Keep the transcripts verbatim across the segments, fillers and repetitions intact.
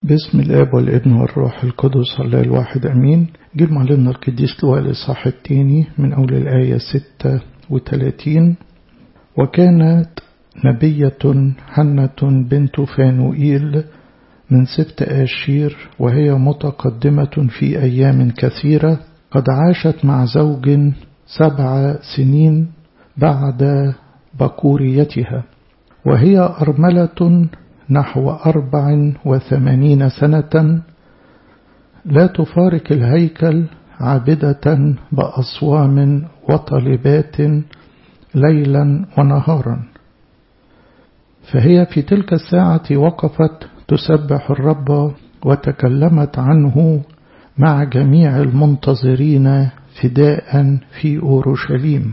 باسم الآب والابن والروح القدس الله الواحد أمين. جيب معلمنا القديس لوقا الإصحاح الثاني من أول الآية ستة وثلاثين. وكانت نبية حنة بنت فانوئيل من سبط آشير، وهي متقدمة في أيام كثيرة، قد عاشت مع زوج سبع سنين بعد بكوريتها، وهي أرملة نحو أربع وثمانين سنة، لا تفارق الهيكل، عابدة بأصوام وطالبات ليلا ونهارا. فهي في تلك الساعة وقفت تسبح الرب، وتكلمت عنه مع جميع المنتظرين فداء في أورشليم.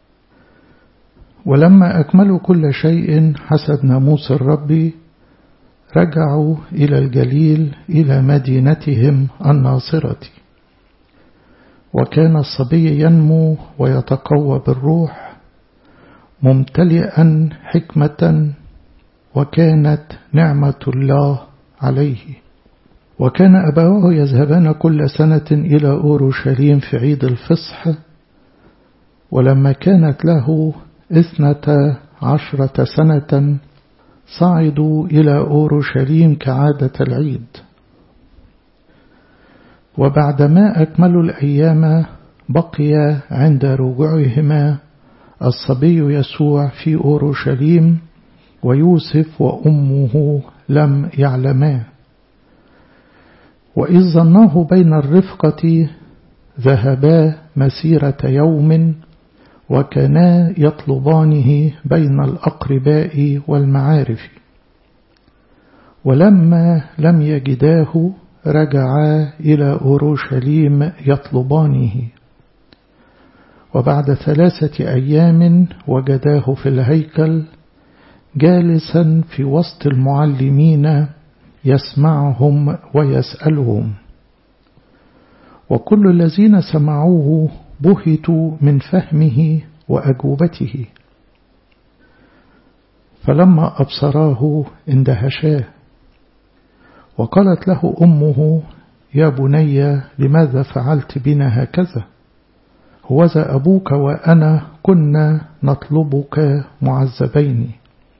ولما أكملوا كل شيء حسب ناموس الرب، رجعوا إلى الجليل إلى مدينتهم الناصرة. وكان الصبي ينمو ويتقوى بالروح، ممتلئا حكمة، وكانت نعمة الله عليه. وكان أبواه يذهبان كل سنة إلى أورشليم في عيد الفصح. ولما كانت له اثنتا عشرة سنة صعدوا إلى أورشليم كعادة العيد. وبعدما أكملوا الأيام بقي عند رجوعهما الصبي يسوع في أورشليم، ويوسف وأمه لم يعلما. وإذ ظناه بين الرفقة ذهبا مسيرة يوم، وكانا يطلبانه بين الأقرباء والمعارف. ولما لم يجداه رجعا إلى أورشليم يطلبانه. وبعد ثلاثة أيام وجداه في الهيكل جالسا في وسط المعلمين يسمعهم ويسألهم. وكل الذين سمعوه بهتوا من فهمه وأجوبته. فلما أبصراه اندهشاه. وقالت له أمه: يا بني، لماذا فعلت بنا هكذا؟ هوذا أبوك وأنا كنا نطلبك معذبين.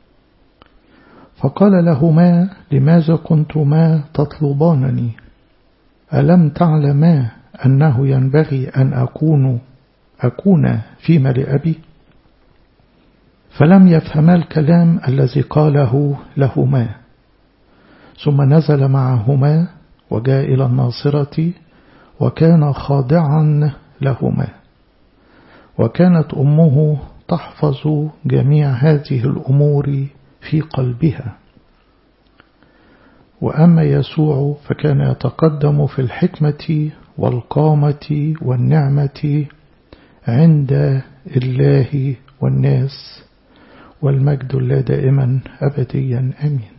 فقال لهما: لماذا كنتما تطلبانني؟ ألم تعلما أنه ينبغي أن أكون أكون في ملء أبي؟ فلم يفهما الكلام الذي قاله لهما. ثم نزل معهما وجاء إلى الناصرة، وكان خاضعا لهما. وكانت أمه تحفظ جميع هذه الأمور في قلبها. وأما يسوع فكان يتقدم في الحكمة والقامة والنعمة عند الله والناس، والمجد الله دائما أبديا آمين.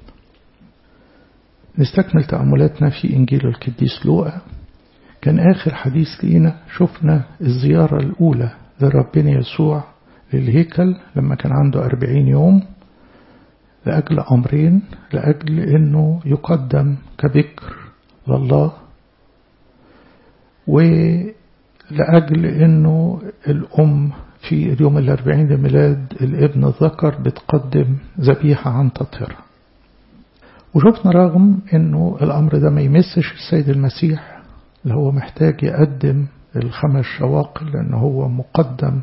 نستكمل تأملاتنا في إنجيل القديس لوقا. كان آخر حديث لينا شفنا الزيارة الأولى لربنا يسوع للهيكل لما كان عنده أربعين يوم، لأجل أمرين: لأجل أنه يقدم كبكر لله، ولأجل أنه الأم في اليوم الأربعين لميلاد الابن الذكر بتقدم ذبيحة عن تطهيرها. وشفنا رغم أنه الأمر ده ما يمسش السيد المسيح، اللي هو محتاج يقدم الخمس شواقل، لأنه هو مقدم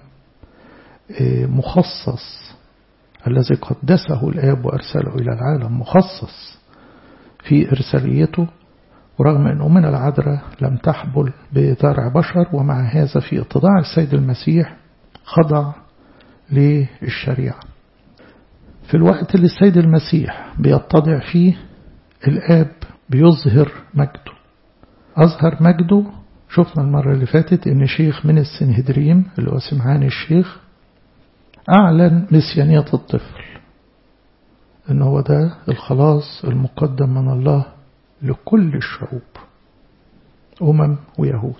مخصص الذي قدسه الآب وأرسله إلى العالم، مخصص في إرساليته. ورغم أن أمنا العذراء لم تحبل بذرع بشر، ومع هذا في اتضاع السيد المسيح خضع للشريعة. في الوقت اللي السيد المسيح بيتضع فيه، الآب بيظهر مجده. أظهر مجده شفنا المرة اللي فاتت إن شيخ من السنهدريم اللي هو سمعان الشيخ أعلن مسيانية الطفل، إن هو ده الخلاص المقدم من الله لكل الشعوب، أمم ويهود.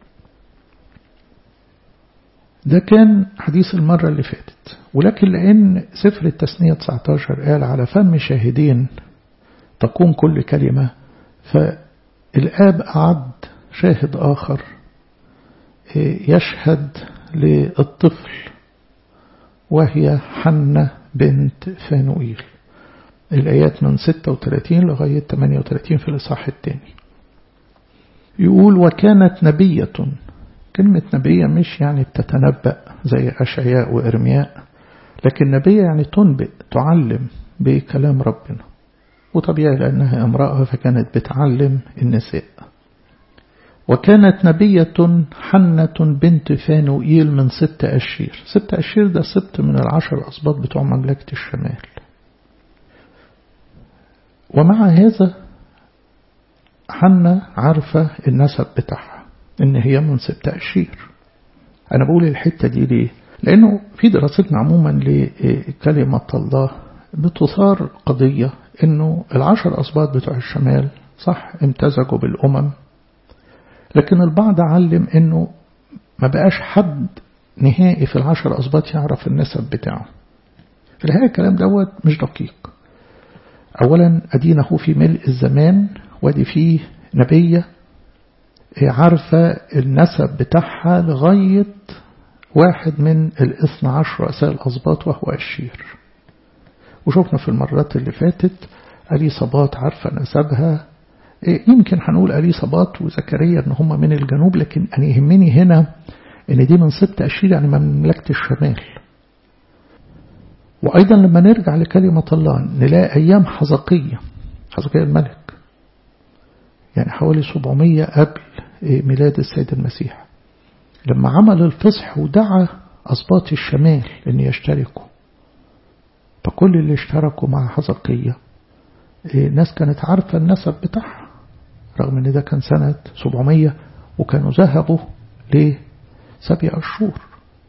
ده كان حديث المرة اللي فاتت. ولكن لأن سفر التثنية تسعة عشر قال: على فم شاهدين تقوم كل كلمة، فالآب أعد شاهد آخر يشهد للطفل، وهي حنة بنت فانوئيل. الآيات من ستة وثلاثين لغاية ثمانية وثلاثين في الإصحاح الثاني. يقول وكانت نبية. كلمة نبية مش يعني بتتنبأ زي أشعياء وإرمياء، لكن نبية يعني تنبئ، تعلم بكلام ربنا، وطبيعي لأنها امرأة فكانت بتعلم النساء. وكانت نبية حنة بنت فانوئيل من ست أشير. ست أشير ده سبت من العشر أسباط بتوع مملكة الشمال. ومع هذا حنة عارفة النسب بتاعها إن هي من ست أشير. أنا بقول الحتة دي ليه؟ لأنه في دراستنا عموما لكلمة الله بتثار قضية إنه العشر أسباط بتوع الشمال صح امتزجوا بالأمم، لكن البعض علم إنه ما بقاش حد نهائي في العشر أسباط يعرف النسب بتاعه. في الحقيقة الكلام دوت مش دقيق. أولا أدينه في ملء الزمان، ودي فيه نبية عارفة النسب بتاعها لغاية واحد من الاثنى عشر رؤساء الأسباط وهو أشير. وشوفنا في المرات اللي فاتت أليصابات عارفة نسبها. يمكن هنقول أليصابات وزكريا ان هم من الجنوب، لكن أنا يهمني هنا ان دي من ست أشير يعني من مملكة الشمال. وأيضا لما نرجع لكلمة الله نلاقي أيام حزقية حزقية الملك، يعني حوالي سبعمية قبل ميلاد السيد المسيح، لما عمل الفصح ودعا أسباط الشمال أن يشتركوا، فكل اللي اشتركوا مع حزقية ناس كانت عارفة النسب بتاعها، رغم ان ده كان سنة سبعمية وكانوا ذهبوا لسبع أشهر.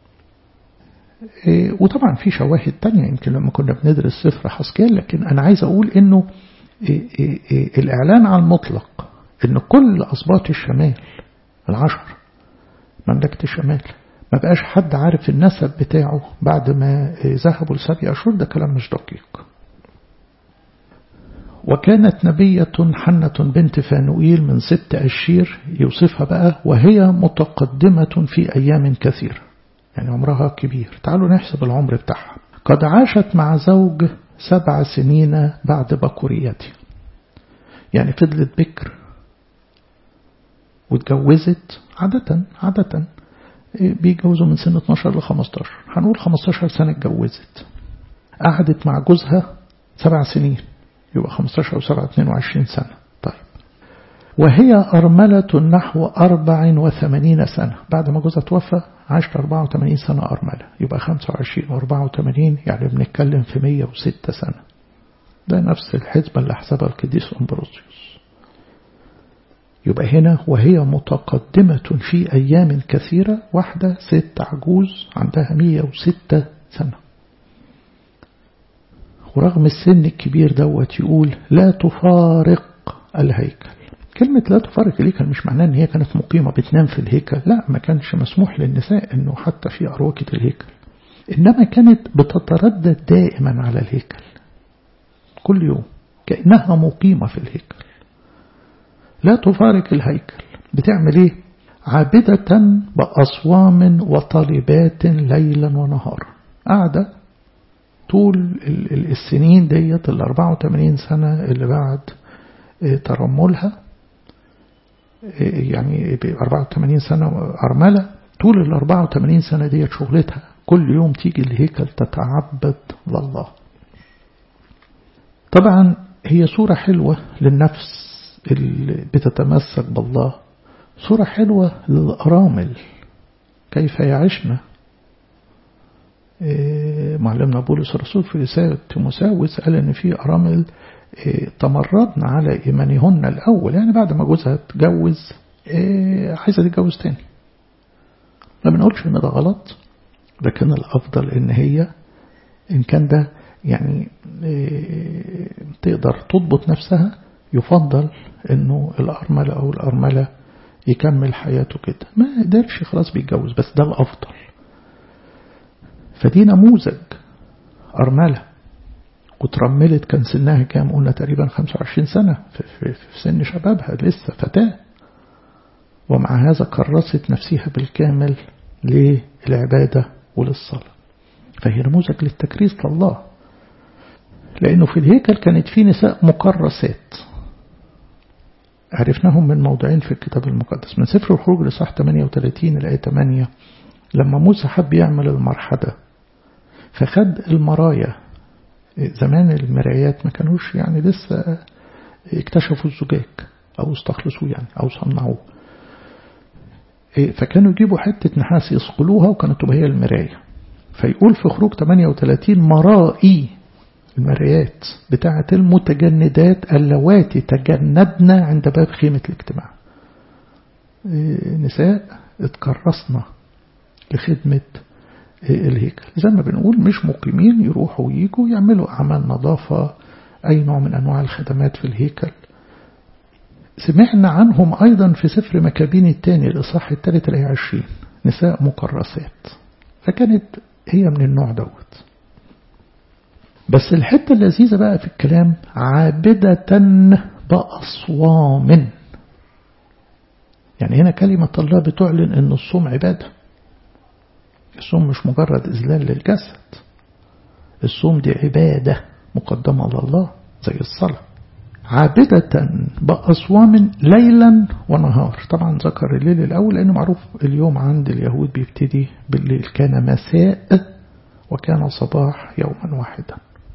وطبعا في شواهد تانية يمكن لما كنا بندرس سفر حزقيال، لكن أنا عايز أقول إنه الإعلان عن المطلق إن كل أسباط الشمال العشر مملكة الشمال ما بقاش حد عارف النسب بتاعه بعد ما ذهبوا لسبع أشهر، ده كلام مش دقيق. وكانت نبية حنة بنت فانوئيل من ست أشير، يوصفها بقى وهي متقدمة في أيام كثيرة، يعني عمرها كبير. تعالوا نحسب العمر بتاعها. قد عاشت مع زوج سبع سنين بعد بكوريته، يعني فضلت بكر واتجوزت. عادة عادة بيجوزوا من سن اتناشر ل خمستاشر، هنقول خمستاشر سنة اتجوزت. قعدت مع جوزها سبع سنين، يبقى خمستاشر وسبعة اتنين وعشرين سنة. طيب وهي أرملة نحو أربع وثمانين سنة، بعد ما جوزها توفى عاشت أربعة وثمانين سنة أرملة، يبقى خمسة وعشرين وأربعة وثمانين يعني بنتكلم في مية وستة سنة. ده نفس الحسبة اللي حسبها القديس أمبروسيوس. يبقى هنا وهي متقدمة في أيام كثيرة، واحدة ست عجوز عندها مية وستة سنة، ورغم السن الكبير دوت يقول لا تفارق الهيكل. كلمة لا تفارق الهيكل مش معناه ان هي كانت مقيمة بتنام في الهيكل، لا، ما كانش مسموح للنساء انه حتى في أروكة الهيكل، انما كانت بتتردد دائما على الهيكل كل يوم كأنها مقيمة في الهيكل. لا تفارق الهيكل بتعمل ايه؟ عابدة بأصوام وطالبات ليلا ونهارا، قاعدة طول السنين ديت ال أربعة وثمانين سنة اللي بعد ترملها، يعني ب أربعة وثمانين سنة أرملة، طول ال أربعة وثمانين سنة ديت شغلتها كل يوم تيجي الهيكل تتعبد لله. طبعا هي صورة حلوة للنفس اللي بتتمسك بالله، صورة حلوة للأرامل كيف يعيشنا. معلمنا بولس الرسول في رسالة تيموثاوس قال ان في أرامل تمردنا على إيمانهن الأول، يعني بعد ما جوزها تجوز عايزة تتجوز تاني. ما بنقولش ان ده غلط، لكن الأفضل ان هي إن كان ده يعني تقدر تضبط نفسها، يفضل انه الأرملة أو الأرملة يكمل حياته كده، ما قدرش خلاص بيتجوز، بس ده الأفضل. فدي نموذج أرملة وترملت كان سنها كام؟ قلنا تقريبا خمسة وعشرين سنة في, في, في سن شبابها لسه فتاة، ومع هذا كرست نفسها بالكامل للعبادة وللصلاة. فهي نموذج للتكريس لله، لأنه في الهيكل كانت في نساء مكرسات عرفناهم من موضعين في الكتاب المقدس. من سفر الخروج لصح ثمانية وثلاثين الآية ثمانية، لما موسى حب يعمل المرحدة فخد المرايا. زمان المرايات ما كانوش يعني لسه اكتشفوا الزجاج أو استخلصوه يعني أو صنعوه، فكانوا يجيبوا حتة نحاس يصقلوها وكانت تبقى هي المراية. فيقول في خروج ثمانية وثلاثين مرائي، المرايات بتاعة المتجندات اللواتي تجندن عند باب خيمة الاجتماع. نساء اتكرسنا لخدمة الهيكل، زي ما بنقول مش مقيمين، يروحوا وييجوا يعملوا أعمال نظافة، أي نوع من أنواع الخدمات في الهيكل. سمعنا عنهم أيضا في سفر مكابين الثاني الإصحاح الثالث الآية عشرين، نساء مكرسات. فكانت هي من النوع دوت. بس الحتة اللذيذة بقى في الكلام، عابدة بأصوام. يعني هنا كلمة الله بتعلن أن الصوم عبادة. الصوم مش مجرد إذلال للجسد، الصوم دي عبادة مقدمة لله زي الصلاة. عابدة بأصوام ليلا ونهار. طبعا ذكر الليل الأول لأنه معروف اليوم عند اليهود بيبتدي بالليل، كان مساء وكان صباح يوما واحدا.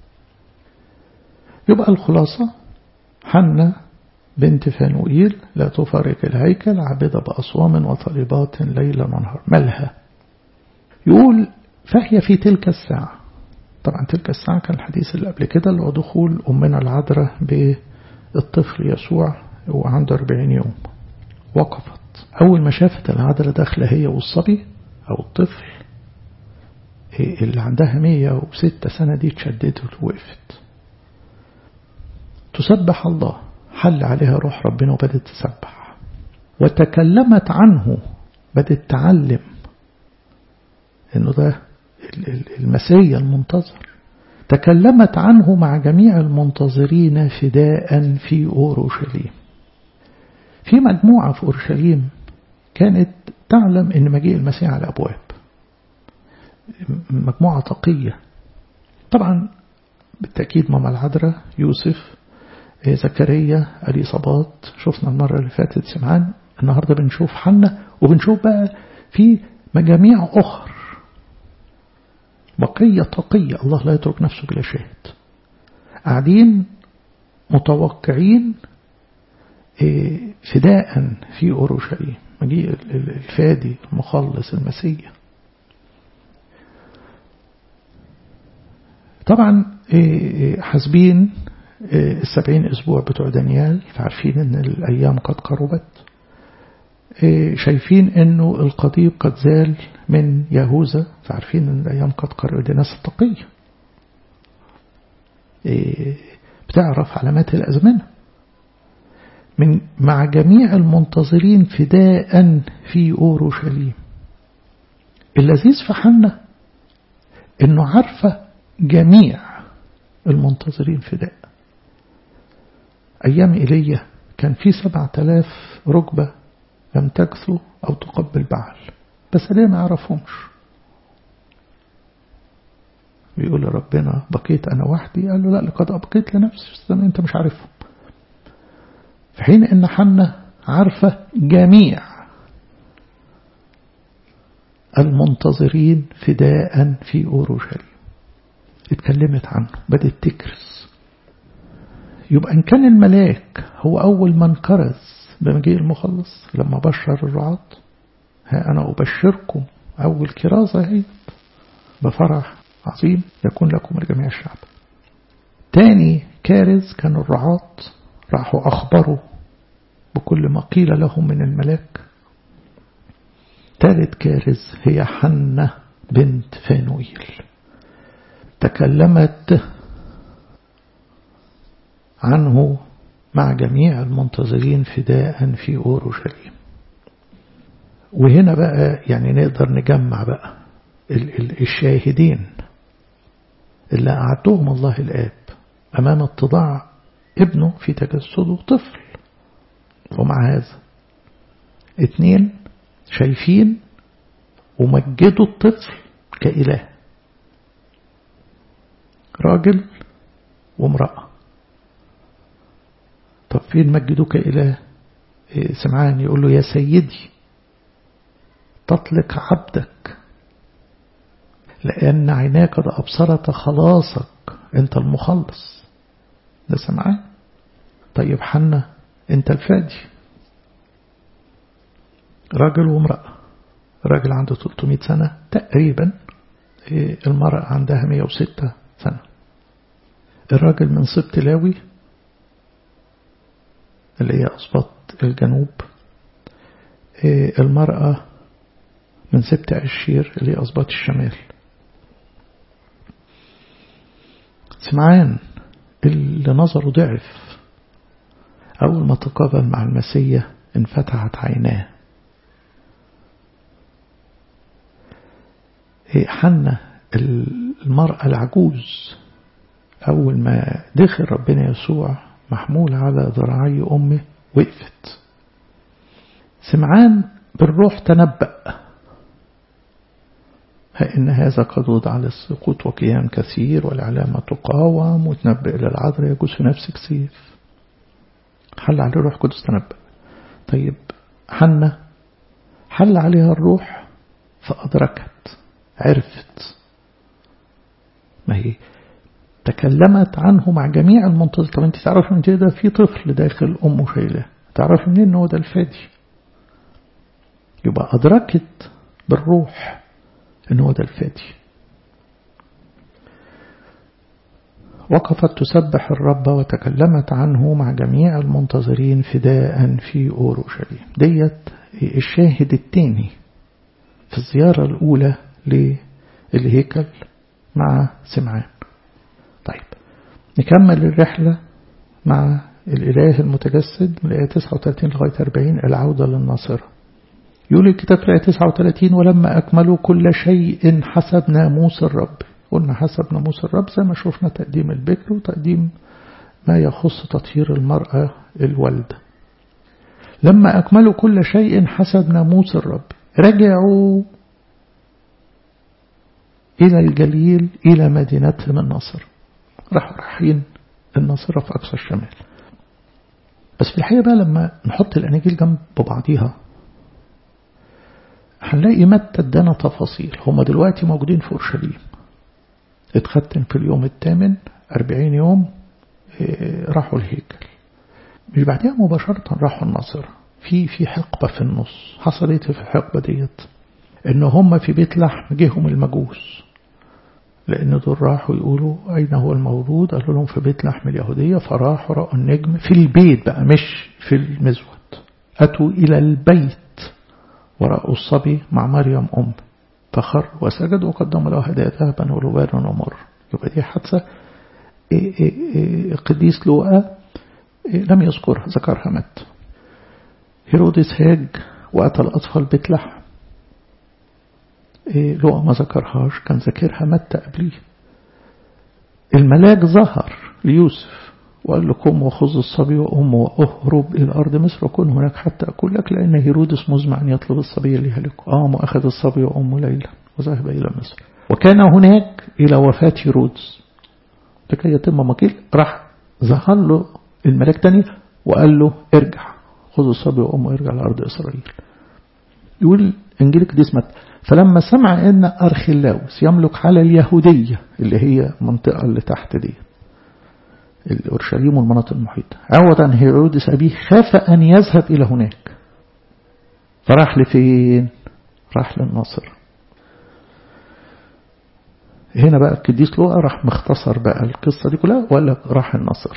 يبقى الخلاصة، حنة بنت فانوئيل لا تفارق الهيكل، عابدة بأصوام وطالبات ليلا ونهار. مالها؟ يقول فهي في تلك الساعة. طبعا تلك الساعة كان الحديث اللي قبل كده اللي هو دخول أمنا العذراء بالطفل يسوع وعنده أربعين يوم. وقفت أول ما شافت العذراء داخلة هي والصبي أو الطفل اللي عندها مية وستة سنة دي، اتشددت ووقفت تسبح الله. حل عليها روح ربنا وبدت تسبح وتكلمت عنه، بدت تعلم انه ده المسيح المنتظر. تكلمت عنه مع جميع المنتظرين فداء في أورشليم. في مجموعة في أورشليم كانت تعلم ان مجيء المسيح على الأبواب، مجموعة تقية. طبعا بالتأكيد ماما العذراء، يوسف، زكريا، اليصابات، شفنا المرة اللي فاتت سمعان، النهاردة بنشوف حنة، وبنشوف بقى في مجاميع أخر بقية تقية. الله لا يترك نفسه بلا شاهد، قاعدين متوقعين فداء في أورشليم، مجيء الفادي المخلص المسيح. طبعا حاسبين السبعين أسبوع بتوع دانيال، فعارفين أن الأيام قد قربت. شايفين أنه القضيب قد زال من يهوذا، فعارفين أن الأيام قد قربت. دي ناس التقية بتعرف علامات الأزمنة. من مع جميع المنتظرين فداء في أورشليم. اللذيذ في حنة أنه عارفة جميع المنتظرين فداء. أيام إيليا كان في سبعة آلاف ركبة لم تكثو أو تقبل بعل، بس ليه ما عرفهمش؟ بيقول ربنا بقيت أنا وحدي، قال له لا، لقد أبقيت لنفسي، أنت مش عارفهم. في حين أن حنة عارفة جميع المنتظرين فداء في أورشليم، اتكلمت عنه، بدأت تكرس. يبقى إن كان الملاك هو أول من كرز بمجيء المخلص لما بشر الرعاة، ها أنا أبشركم، أول كرازة هي بفرح عظيم يكون لكم لجميع الشعب. تاني كارز كان الرعاة، راحوا أخبروا بكل ما قيل لهم من الملاك. ثالث كارز هي حنة بنت فانوئيل، تكلمت عنه مع جميع المنتظرين فداء في أورشليم. وهنا بقى يعني نقدر نجمع بقى الشاهدين اللي أعدهم الله الآب أمام اتضاع ابنه في تجسده طفل. ومع هذا اتنين شايفين ومجدوا الطفل كإله، راجل وامرأة. طب فين مجدوا كإله؟ سمعان يقول له يا سيدي تطلق عبدك لأن عيناك قد أبصرت خلاصك، أنت المخلص. ده سمعان. طيب حنا أنت الفادي. راجل وامرأة، راجل عنده ثلاثمائة سنة تقريبا، المرأة عندها مئة وستة سنة. الراجل من سبط لاوي اللي هي أسباط الجنوب، المرأة من سبط أشير اللي هي أسباط الشمال. سمعان اللي نظره ضعف أول ما تقابل مع المسيح انفتحت عيناه. حنا المرأة العجوز أول ما دخل ربنا يسوع محمول على ذراعي أمه وقفت. سمعان بالروح تنبأ إن هذا قد وضع للسقوط وقيام كثير والعلامة تقاوم، وتنبأ للعذراء يجوز في نفسك سيف. حل عليه الروح القدس تنبأ. طيب حنا حل عليها الروح فأدركت، عرفت. ما هي تكلمت عنه مع جميع المنتظر. طب انت تعرف من ده في طفل داخل أمه شايله، تعرف منين انه ده الفادي؟ يبقى أدركت بالروح انه ده الفادي. وقفت تسبح الرب وتكلمت عنه مع جميع المنتظرين فداء في أورشليم. ديت الشاهد الثاني في الزيارة الأولى للهيكل مع سمعان. طيب نكمل الرحلة مع الإله المتجسد من الآية تسعة وثلاثين لغاية أربعين، العودة للناصرة. يقول الكتاب في الآية تسعة وثلاثين ولما أكملوا كل شيء حسب ناموس الرب. قلنا حسب ناموس الرب زي ما شفنا تقديم البكر وتقديم ما يخص تطهير المرأة الوالدة. لما أكملوا كل شيء حسب ناموس الرب رجعوا إلى الجليل إلى مدينتهم الناصرة. راحوا رايحين الناصرة في أقصى الشمال. بس في الحقيقة بقى لما نحط الأناجيل جنب بعضيها هنلاقي متى ادانا تفاصيل. هم دلوقتي موجودين في أورشليم، اتختم في اليوم الثامن أربعين يوم راحوا الهيكل. مش بعدها مباشرة راحوا الناصرة. في في حقبة في النص حصلت في الحقبة ديت إن هم في بيت لحم جيهم المجوس، لأن دول راحوا يقولوا أين هو المولود، قالوا لهم في بيت لحم اليهودية. فراحوا رأوا النجم في البيت بقى مش في المزود. أتوا إلى البيت ورأوا الصبي مع مريم أم فخر وسجد وقدموا له هدايا ذهبا ولبانا ومر. يبقى دي حادثة القديس لوقا لم يذكرها، ذكرها متى. هيرودس هاج وأتى الأطفال بيت لحم، لوقا ما ذكرهاش، كان ذكرها متى قبليه. الملاك ظهر ليوسف وقال له قم وخذ الصبي وأمه وأهرب إلى أرض مصر وكن هناك حتى أقول لك، لأن هيرودس مزمع أن يطلب الصبي ليهلكه. قام وأخذ الصبي وأمه ليلا وذهب إلى مصر. وكان هناك إلى وفاة هيرودس لكي يتم مكيل. راح ظهر له الملاك تاني وقال له ارجع خذ الصبي وأمه ارجع لأرض إسرائيل. يقول إنجيل القديس متى فلما سمع أن أرخلاوس يملك على اليهودية اللي هي المنطقة اللي تحت دي الأورشليم والمناطق المحيطة، عوضا هيرودس أبيه خاف أن يذهب إلى هناك فراح لفين؟ راح للناصرة. هنا بقى القديس لوقا راح مختصر بقى القصة دي كلها وقال لك راح الناصرة.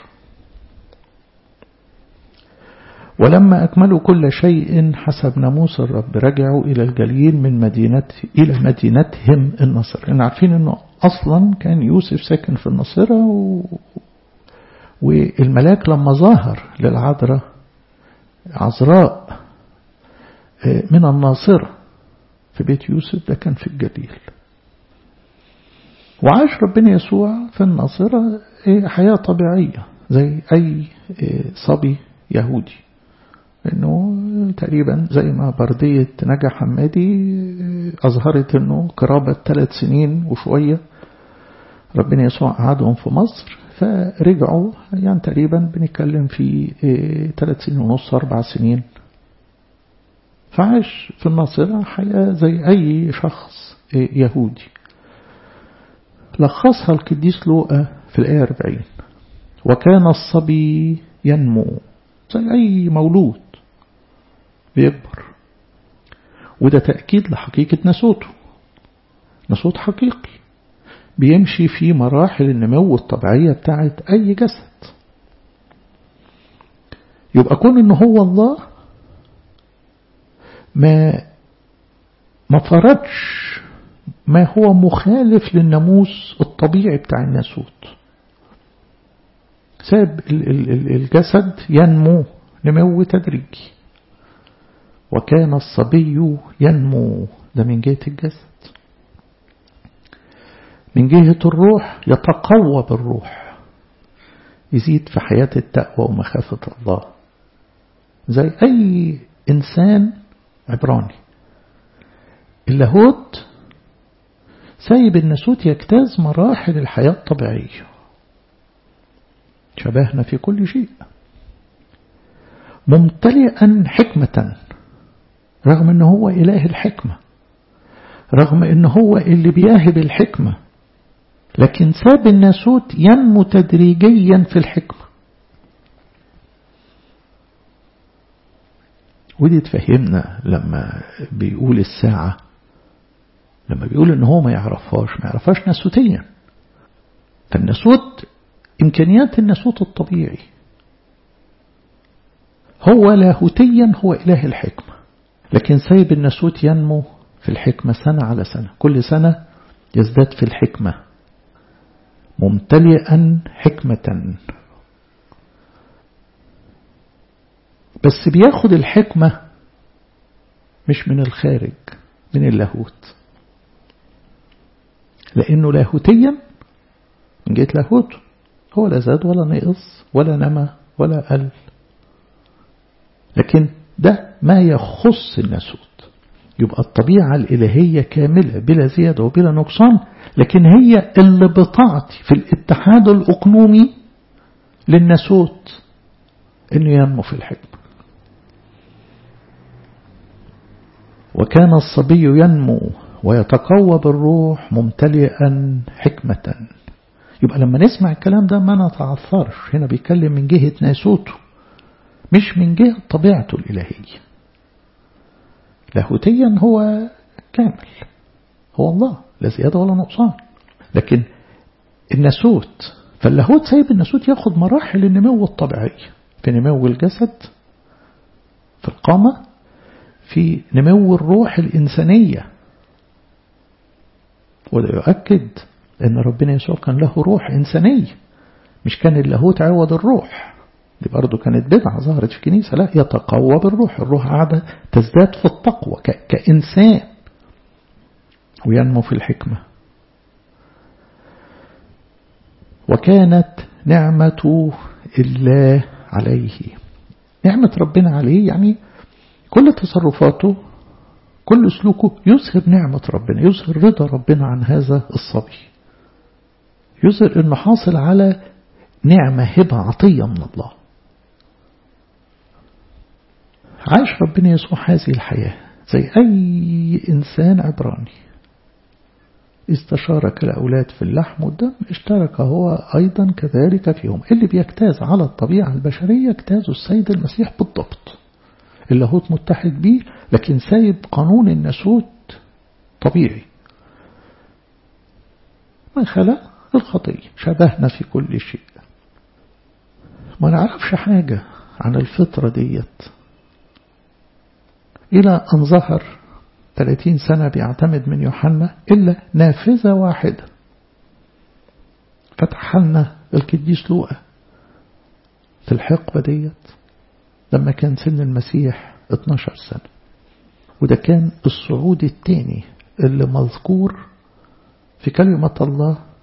ولما أكملوا كل شيء حسب ناموس الرب رجعوا إلى الجليل من مدينة إلى مدينتهم الناصرة. إن عارفين إنه أصلا كان يوسف ساكن في الناصرة و... والملاك لما ظهر للعذراء عذراء من الناصرة في بيت يوسف ده كان في الجليل. وعاش ربنا يسوع في الناصرة حياة طبيعية زي أي صبي يهودي، إنه تقريبا زي ما بردية نجا حمادي أظهرت إنه قرابة ثلاث سنين وشوية ربنا يسوع قعدهم في مصر، فرجعوا يعني تقريبا بنتكلم في ثلاث سنين ونص أربع سنين، فعاش في الناصرة حياة زي أي شخص يهودي. لخصها القديس لوقا في الآية أربعين: وكان الصبي ينمو، زي أي مولود بيكبر، وده تأكيد لحقيقة نسوته. نسوت حقيقي بيمشي في مراحل النمو الطبيعية بتاعت أي جسد. يبقى كون إنه هو الله ما ما فرضش ما هو مخالف للناموس الطبيعي بتاع الناسوت، ساب الجسد ينمو نمو تدريجي. وكان الصبي ينمو، ده من جهة الجسد. من جهة الروح يتقوى بالروح، يزيد في حياة التقوى ومخافة الله زي أي إنسان عبراني. اللاهوت سايب الناسوت يجتاز مراحل الحياة الطبيعية، شبهنا في كل شيء، ممتلئا حكمة، رغم أنه هو إله الحكمة، رغم أنه هو اللي بياهب الحكمة، لكن ساب الناسوت ينمو تدريجيا في الحكمة. ودي تفهمنا لما بيقول الساعة، لما بيقول ان هو ما يعرفهاش ما يعرفهاش ناسوتيا. فالناسوت إمكانيات الناسوت الطبيعي، هو لاهوتيا هو إله الحكمة، لكن سايب الناسوت ينمو في الحكمة سنة على سنة، كل سنة يزداد في الحكمة، ممتلئا حكمة. بس بياخد الحكمة مش من الخارج، من اللاهوت، لأنه لاهوتيا من جهة لاهوت هو لا زاد ولا نقص ولا نما ولا قل، لكن ده ما يخص الناسوت. يبقى الطبيعة الإلهية كاملة بلا زيادة وبلا نقصان، لكن هي اللي بتعطي في الاتحاد الأقنومي للناسوت إنه ينمو في الحكمة. وكان الصبي ينمو ويتقوى بالروح ممتلئا حكمة. يبقى لما نسمع الكلام ده ما نتعثرش، هنا بيتكلم من جهة ناسوته مش من جهة طبيعته الإلهية. لاهوتيا هو كامل، هو الله لا زيادة ولا نقصان، لكن الناسوت فاللاهوت سايب الناسوت ياخد مراحل النمو الطبيعية، في نمو الجسد، في القامة، في نمو الروح الإنسانية. وده يؤكد أن ربنا يسوع كان له روح إنسانية، مش كان اللاهوت عوض الروح، دي برضو كانت بدعة ظهرت في الكنيسة. لا، يتقوى بالروح، الروح قاعدة تزداد في التقوى كإنسان وينمو في الحكمة. وكانت نعمة الله عليه، نعمة ربنا عليه يعني كل تصرفاته كل سلوكه يظهر نعمة ربنا، يظهر رضا ربنا عن هذا الصبي، يظهر انه حاصل على نعمة هبة عطية من الله. عاش ربنا يسوع هذه الحياة زي أي إنسان عبراني. استشارك الأولاد في اللحم والدم، اشترك هو أيضا كذلك فيهم. اللي بيجتاز على الطبيعة البشرية اجتاز السيد المسيح بالضبط، اللاهوت متحد به، لكن سايب قانون الناسوت طبيعي. من خلق الخطية شبهنا في كل شيء، ما نعرفش حاجة عن الفطرة ديت إلى أن ظهر ثلاثين سنة بيعتمد من يوحنا إلا نافذة واحدة فتح لنا القديس لوقا في الحقبة ديت لما كان سن المسيح اتناشر سنة. وده كان الصعود الثاني اللي مذكور في كلمة الله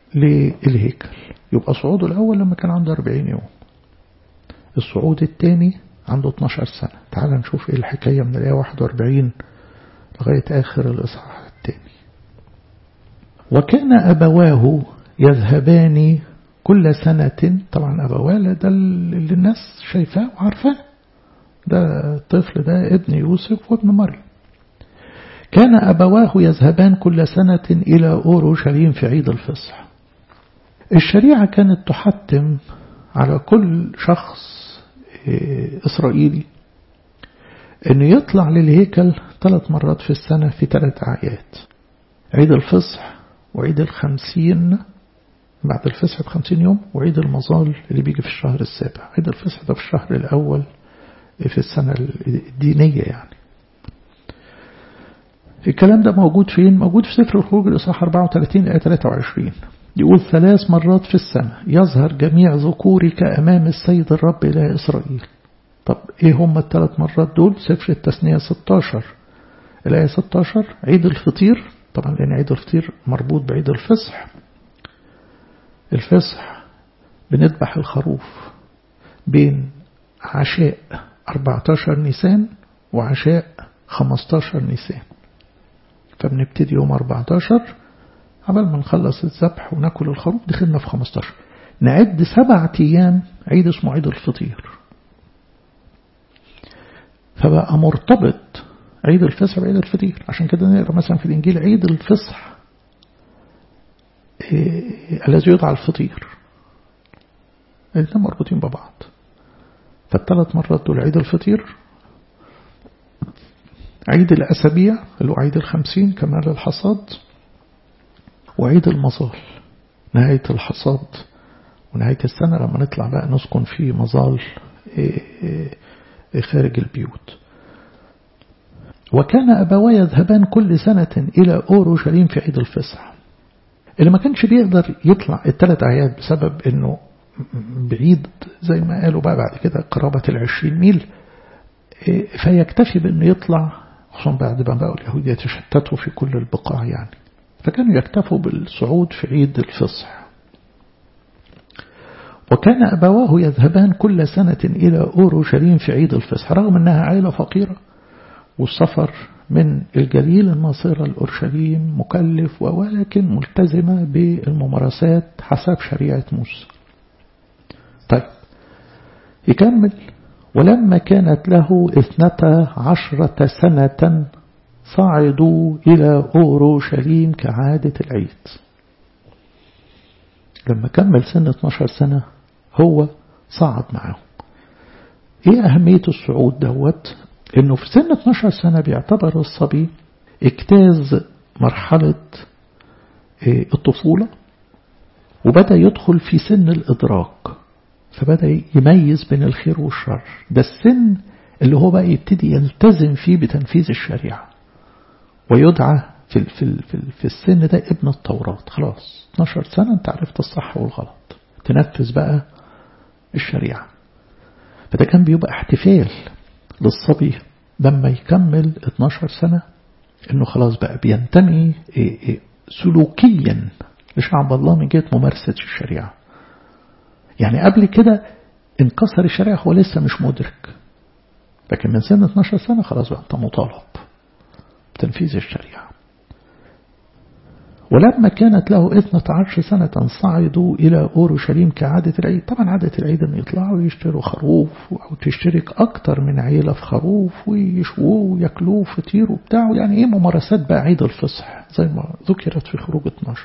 للهيكل. يبقى صعوده الأول لما كان عنده أربعين يوم، الصعود الثاني عنده اتناشر سنة. تعال نشوف ايه الحكاية من الآية واحد وأربعين لغاية آخر الإصحاح الثاني. وكان أبواه يذهبان كل سنة. طبعا أبواه ده اللي الناس شايفاه وعارفاه، ده الطفل ده ابن يوسف وابن مريم. كان أبواه يذهبان كل سنة إلى أورشليم في عيد الفصح. الشريعة كانت تحتم على كل شخص إسرائيلي أنه يطلع للهيكل ثلاث مرات في السنة في ثلاث أعياد: عيد الفصح وعيد الخمسين بعد الفصح بخمسين يوم، وعيد المظال اللي بيجي في الشهر السابع. عيد الفصح ده في الشهر الأول في السنة الدينية يعني. الكلام ده موجود فين؟ موجود في سفر الخروج الإصحاح أربعة وثلاثين آية ثلاثة وعشرين. يقول: ثلاث مرات في السنة يظهر جميع ذكورك أمام السيد الرب إله إسرائيل. طب إيه هم الثلاث مرات دول؟ سفر التثنية ستة عشر الآية ستة عشر: عيد الفطير، طبعا لأن عيد الفطير مربوط بعيد الفصح. الفصح بنذبح الخروف بين عشاء أربعة عشر نيسان وعشاء خمسة عشر نيسان، فبنبتدي يوم أربعة عشر قبل ما نخلص الذبح وناكل الخروف دخلنا في خمسة عشر، نعد سبعة أيام عيد اسمه عيد الفطير. فبقى مرتبط عيد الفصح بعيد الفطير. عشان كده نقرأ مثلا في الإنجيل عيد الفصح إيه الذي يدعى الفطير، الاثنين مربوطين ببعض. فالثلاث مرات دول عيد الفطير، عيد الأسابيع اللي هو عيد الخمسين كمال الحصاد، وعيد المظال نهاية الحصاد ونهاية السنة لما نطلع بقى نسكن في مظال خارج البيوت. وكان أبواه يذهبان كل سنة إلى أورشليم في عيد الفصح. اللي ما كانش بيقدر يطلع الثلاث أعياد بسبب أنه بعيد زي ما قالوا بقى بعد كده قرابة العشرين ميل، فيكتفي بأنه يطلع، خصوصا بعد ما بقوا اليهود يتشتتوا في كل البقاع يعني، فكانوا يكتفوا بالصعود في عيد الفصح. وكان أبواه يذهبان كل سنة إلى أورشليم في عيد الفصح، رغم أنها عائلة فقيرة والسفر من الجليل الناصرة لأورشليم مكلف، ولكن ملتزمة بالممارسات حسب شريعة موسى. طيب يكمل: ولما كانت له اثنتا عشرة سنة صعدوا إلى أورشليم كعادة العيد. لما كمل سن اتناشر سنة هو صعد معه. ايه أهمية الصعود دوت؟ انه في سن اتناشر سنة بيعتبر الصبي اجتاز مرحلة الطفولة وبدأ يدخل في سن الإدراك، فبدأ يميز بين الخير والشر. ده السن اللي هو بقى يبتدي يلتزم فيه بتنفيذ الشريعة، ويدعى في في في, في السن ده ابن التوراة. خلاص اتناشر سنة انت عرفت الصح والغلط، تنفذ بقى الشريعة. فده كان بيبقى احتفال للصبي لما يكمل اتناشر سنة انه خلاص بقى بينتمي سلوكيا لشعب الله من جهة ممارسة الشريعة. يعني قبل كده انكسر الشريعة هو لسه مش مدرك، لكن من سنة اتناشر سنة خلاص بقى انت مطالب بتنفيذ الشريعة. ولما كانت له اثنة عشر سنة صعدوا إلى أورشليم كعادة العيد. طبعا عادة العيد أن يطلعوا يشتروا خروف أو تشترك أكتر من عيلة في خروف ويشووه ويأكلوه فطير وبتاعه، يعني إيه ممارسات بقى عيد الفصح زي ما ذكرت في خروج اتناشر.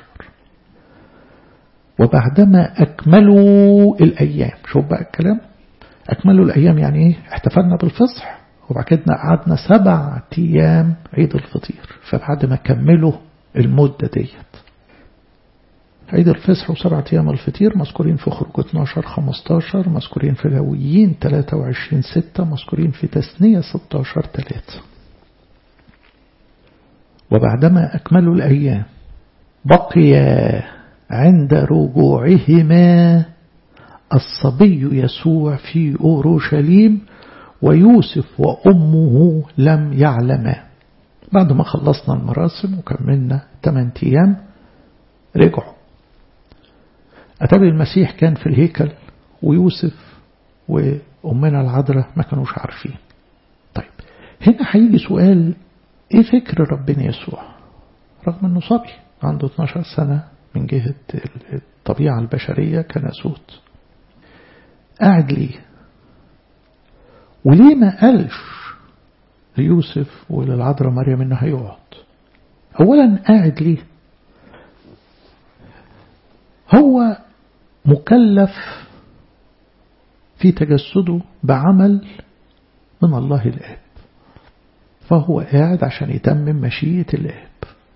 وبعدما أكملوا الأيام، شوف بقى الكلام، أكملوا الأيام يعني إيه؟ احتفلنا بالفصح وبعد كده قعدنا سبع أيام عيد الفطير. فبعد ما كملوا المدة ديت عيد الفصح وسبعة أيام الفطير مذكورين في خروج اتناشر خمستاشر، مذكورين في لاويين تلاتة وعشرين ستة، مذكورين في تثنية ستة عشر ثلاثة. وبعدما أكملوا الأيام بقي عند رجوعهما الصبي يسوع في أورشليم ويوسف وأمه لم يعلما. بعد ما خلصنا المراسم وكملنا ثمانية أيام رجعوا أتابع المسيح كان في الهيكل ويوسف وأمنا العذراء ما كانوش عارفين. طيب هنا هيجي سؤال، إيه فكر ربنا يسوع رغم أنه صبي عنده اتناشر سنة من جهة الطبيعة البشرية كناسوت، قاعد ليه؟ وليه ما قالش ليوسف وللعذراء مريم إنه هيقعد؟ أولا قاعد ليه؟ هو مكلف في تجسده بعمل من الله الآب، فهو قاعد عشان يتمم مشيئة الآب.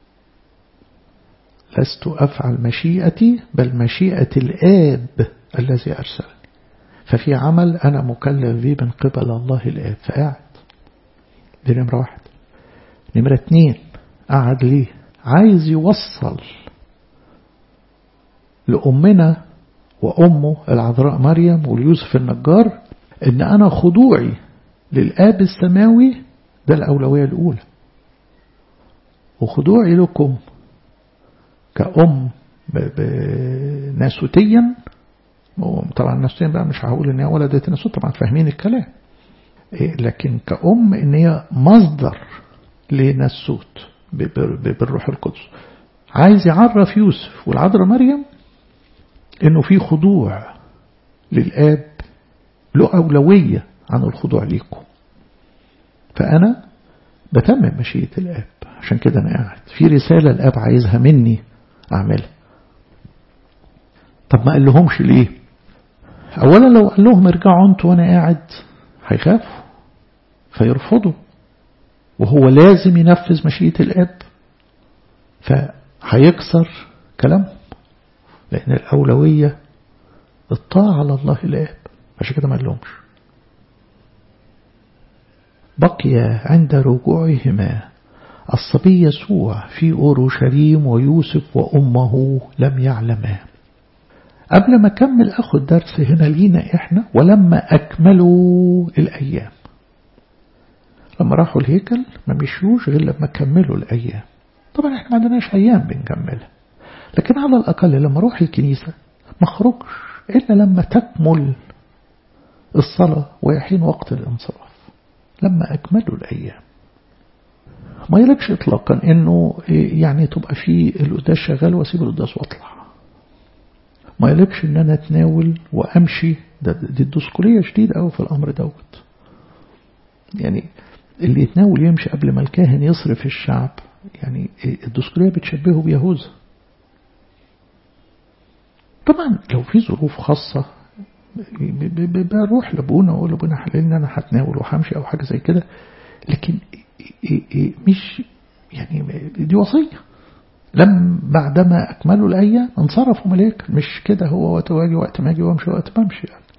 لست أفعل مشيئتي بل مشيئة الآب الذي أرسلني. ففي عمل أنا مكلف به من قبل الله الآب، فقاعد. دي نمرة واحد. نمرة اتنين، قاعد ليه؟ عايز يوصل لأمنا وأمه العذراء مريم وليوسف النجار إن أنا خضوعي للآب السماوي ده الأولوية الأولى، وخضوعي لكم كأم ناسوتيا. طبعا ناسوتيا بقى مش هقول إن هي ولدت ناسوت، طبعا فاهمين الكلام، لكن كأم إن هي مصدر لناسوت بالروح القدس. عايز يعرف يوسف والعذراء مريم إنه في خضوع للآب له أولوية عن الخضوع ليكم، فأنا بتمم مشيئة الآب. عشان كده أنا قاعد في رسالة الآب عايزها مني أعملها. طب ما قال لهمش ليه؟ أولا لو قال لهم ارجعوا انتوا وأنا قاعد هيخافوا فيرفضوا، وهو لازم ينفذ مشيئة الآب، فهيكسر كلامهم، لأن الأولوية الطاعة على الله الآب. عشان كده ما قال لهمش. بقي عند رجوعهما الصبي يسوع في أورشليم ويوسف وأمه لم يعلما. قبل ما أكمل أخذ درس هنا لينا إحنا، ولما أكملوا الأيام. لما راحوا الهيكل ما مشيوش غير لما كملوا الأيام. طبعا إحنا ما عندناش أيام بنكملها، لكن على الأقل لما روح الكنيسة ما خرجش إلا لما تكمل الصلاة ويحين وقت الانصراف، لما أكملوا الأيام. ما يلكش إطلاقا إنه يعني تبقى في القداس شغال واسيب القداس واطلع. ما يلكش إن أنا أتناول وأمشي. ده دي الدسكولية شديد أوي في الأمر دوت. يعني اللي يتناول يمشي قبل ما الكاهن يصرف الشعب، يعني الدسكولية بتشبهه بيهوذا. طبعا لو في ظروف خاصة بروح لابونا وأقول لابونا حللني أنا هتناول وهمشي أو حاجة زي كده، لكن مش يعني دي وصية. لم بعدما أكملوا الأيام انصرفوا ملاك، مش كده هو وقت واجي وقت ما أجي وامشي وقت ما امشي. يعني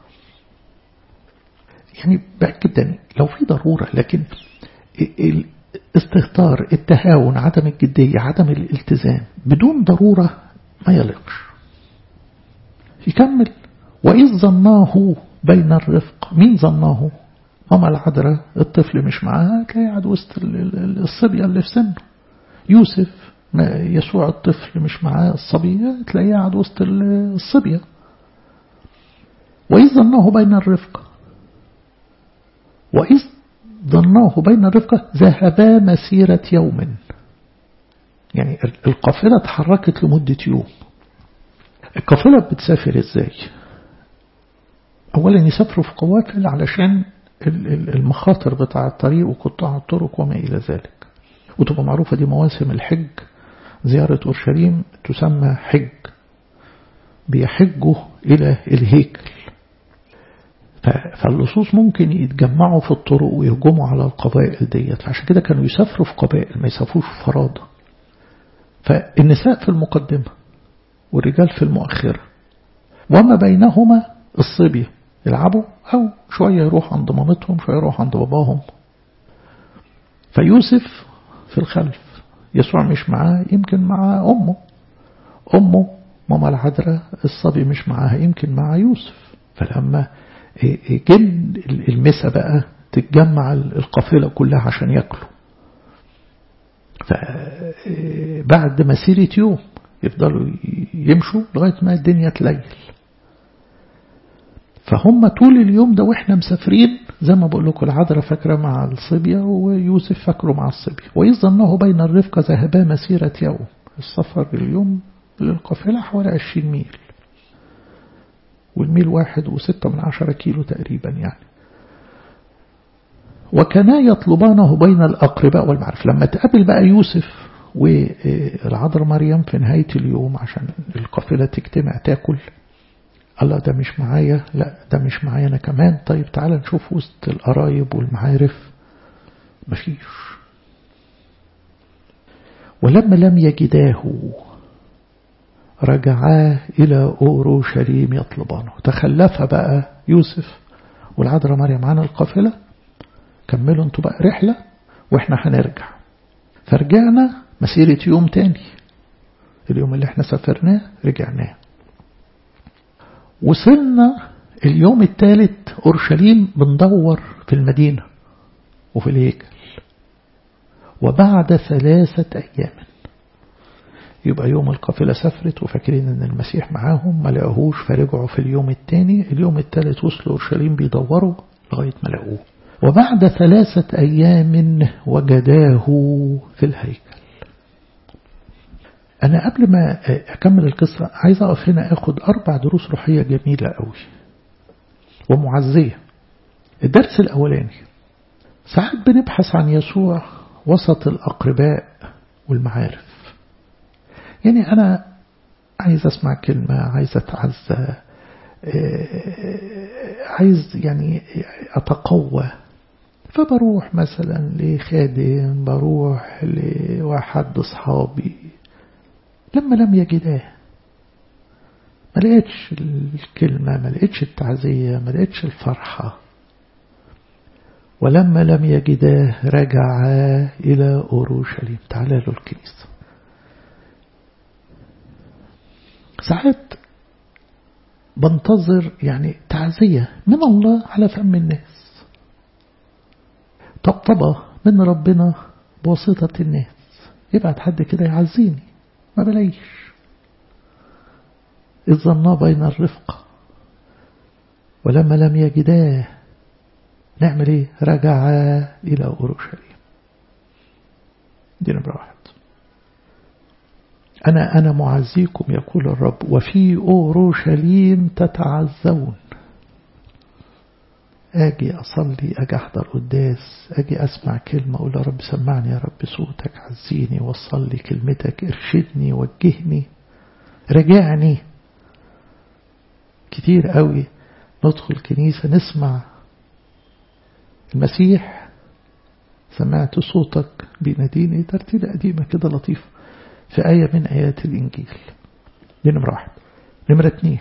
يعني بعد جدا لو في ضرورة، لكن الاستهتار، التهاون، عدم الجدية، عدم الالتزام بدون ضرورة ما يليقش. يكمل. وإذ ظناه بين الرفق. مين ظناه؟ ماما العذراء الطفل مش معاها، تلاقي قاعد وسط الصبية اللي في سنه. يوسف يسوع الطفل مش معاه الصبية، تلاقيه قاعد وسط الصبية. وإذ ظناه بين الرفق. وإذ ظناه بين الرفق ذهبا مسيرة يوم. يعني القافلة اتحركت لمدة يوم. القافلة بتسافر ازاي؟ اولا يسافروا في قوافل علشان المخاطر بتاع الطريق وقطاع الطرق وما الى ذلك. وتبقى معروفة دي مواسم الحج. زيارة أورشليم تسمى حج، بيحجوا إلى الهيكل. فاللصوص ممكن يتجمعوا في الطرق ويهجموا على القبائل ديت، فعشان كده كانوا يسافروا في قبائل، ما يسافروش في فرادة. فالنساء في المقدمة والرجال في المؤخرة، وما بينهما الصبية يلعبوا أو شوية يروح عند مامتهم شوية يروح عند باباهم. فيوسف في الخلف، يسوع مش معاه، يمكن مع أمه أمه ماما العذراء الصبي مش معاها، يمكن مع يوسف. فلما جن المسا بقى تتجمع القافلة كلها عشان يأكلوا. فبعد مسيرة يوم يفضلوا يمشوا لغاية ما الدنيا تليل. فهم طول اليوم ده وإحنا مسافرين زي ما بقول لكم العذراء فاكرة مع الصبية ويوسف فاكره مع الصبية، وإذ ظنه بين الرفقة ذهبا مسيرة يوم. السفر اليوم للقافلة حوالي عشرين ميل، والميل واحد وستة من عشرة كيلو تقريبا يعني. وكانا يطلبانه بين الأقرباء والمعارف. لما تقابل بقى يوسف والعذراء مريم في نهاية اليوم عشان القافلة تجتمع تاكل، الله ده مش معايا، لا ده مش معايا أنا كمان، طيب تعالى نشوف وسط القرايب والمعارف، مفيش. ولما لم يجداه رجعا إلى أورشليم يطلبانه. تخلف بقى يوسف والعذراء مريم عن القافلة، كملوا انتوا بقى رحلة واحنا هنرجع. فرجعنا مسيرة يوم تاني، اليوم اللي احنا سافرناه رجعناه. وصلنا اليوم الثالث أورشليم، بندور في المدينة وفي الهيكل. وبعد ثلاثة أيام، يبقى يوم القافلة سافرت وفاكرين ان المسيح معاهم، ما لقوهوش فرجعوا في اليوم الثاني. اليوم الثالث وصلوا أورشليم بيدوروا لغاية ما لقوه. وبعد ثلاثة أيام وجداه في الهيكل. أنا قبل ما أكمل القصة عايز أقف هنا أخد أربع دروس روحية جميلة قوي ومعزية. الدرس الأولاني، ساعات بنبحث عن يسوع وسط الأقرباء والمعارف. يعني أنا عايز أسمع كلمة، عايز أتعزى، عايز يعني أتقوى، فبروح مثلا لخادم، بروح لواحد أصحابي. لما لم يجداه، ما لقيتش الكلمة، ما لقيتش التعزية، ما لقيتش الفرحة. ولما لم يجداه رجعا إلى أورشليم. تعالى له الكنيسة. ساعات بنتظر يعني تعزية من الله على فم الناس، طبطبة من ربنا بواسطة الناس، يبعت حد كده يعزيني، ما بلاقيش. إذ ظنا بين الرفقة ولما لم يجداه نعمل ايه؟ رجعا إلى أورشليم. دي نمرة واحد. أنا أنا معزيكم يقول الرب، وفي أورشليم تتعزون. أجي أصلي، أجي أحضر قداس، أجي أسمع كلمة، أقول يا رب سمعني يا رب صوتك، عزيني، وصل لي كلمتك، ارشدني، وجهني، رجعني. كتير قوي ندخل كنيسة نسمع المسيح، سمعت صوتك بيناديني، ترتيلة قديمة كده لطيفة في آية من آيات الإنجيل. دي نمرة واحد. نمرة اتنين،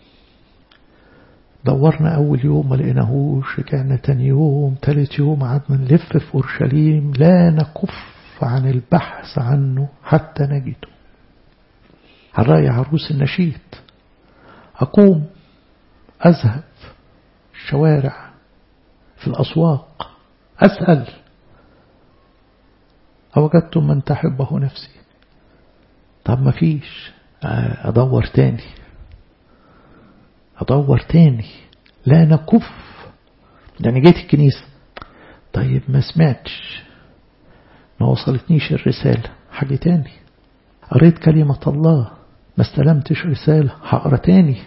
دورنا أول يوم ما لقيناهوش، رجعنا تاني يوم، تالت يوم قعدنا نلف في أورشليم، لا نكف عن البحث عنه حتى نجده. هنراي عروس النشيد، أقوم أذهب الشوارع في الأسواق أسأل، أوجدتم من تحبه نفسي. طب ما فيش، أدور تاني أدور تاني، لا نكف. يعني جيت الكنيسة، طيب ما سمعتش، ما وصلتنيش الرسالة، حاجة تاني. قريت كلمة الله، ما استلمتش رسالة، هقرأ تاني.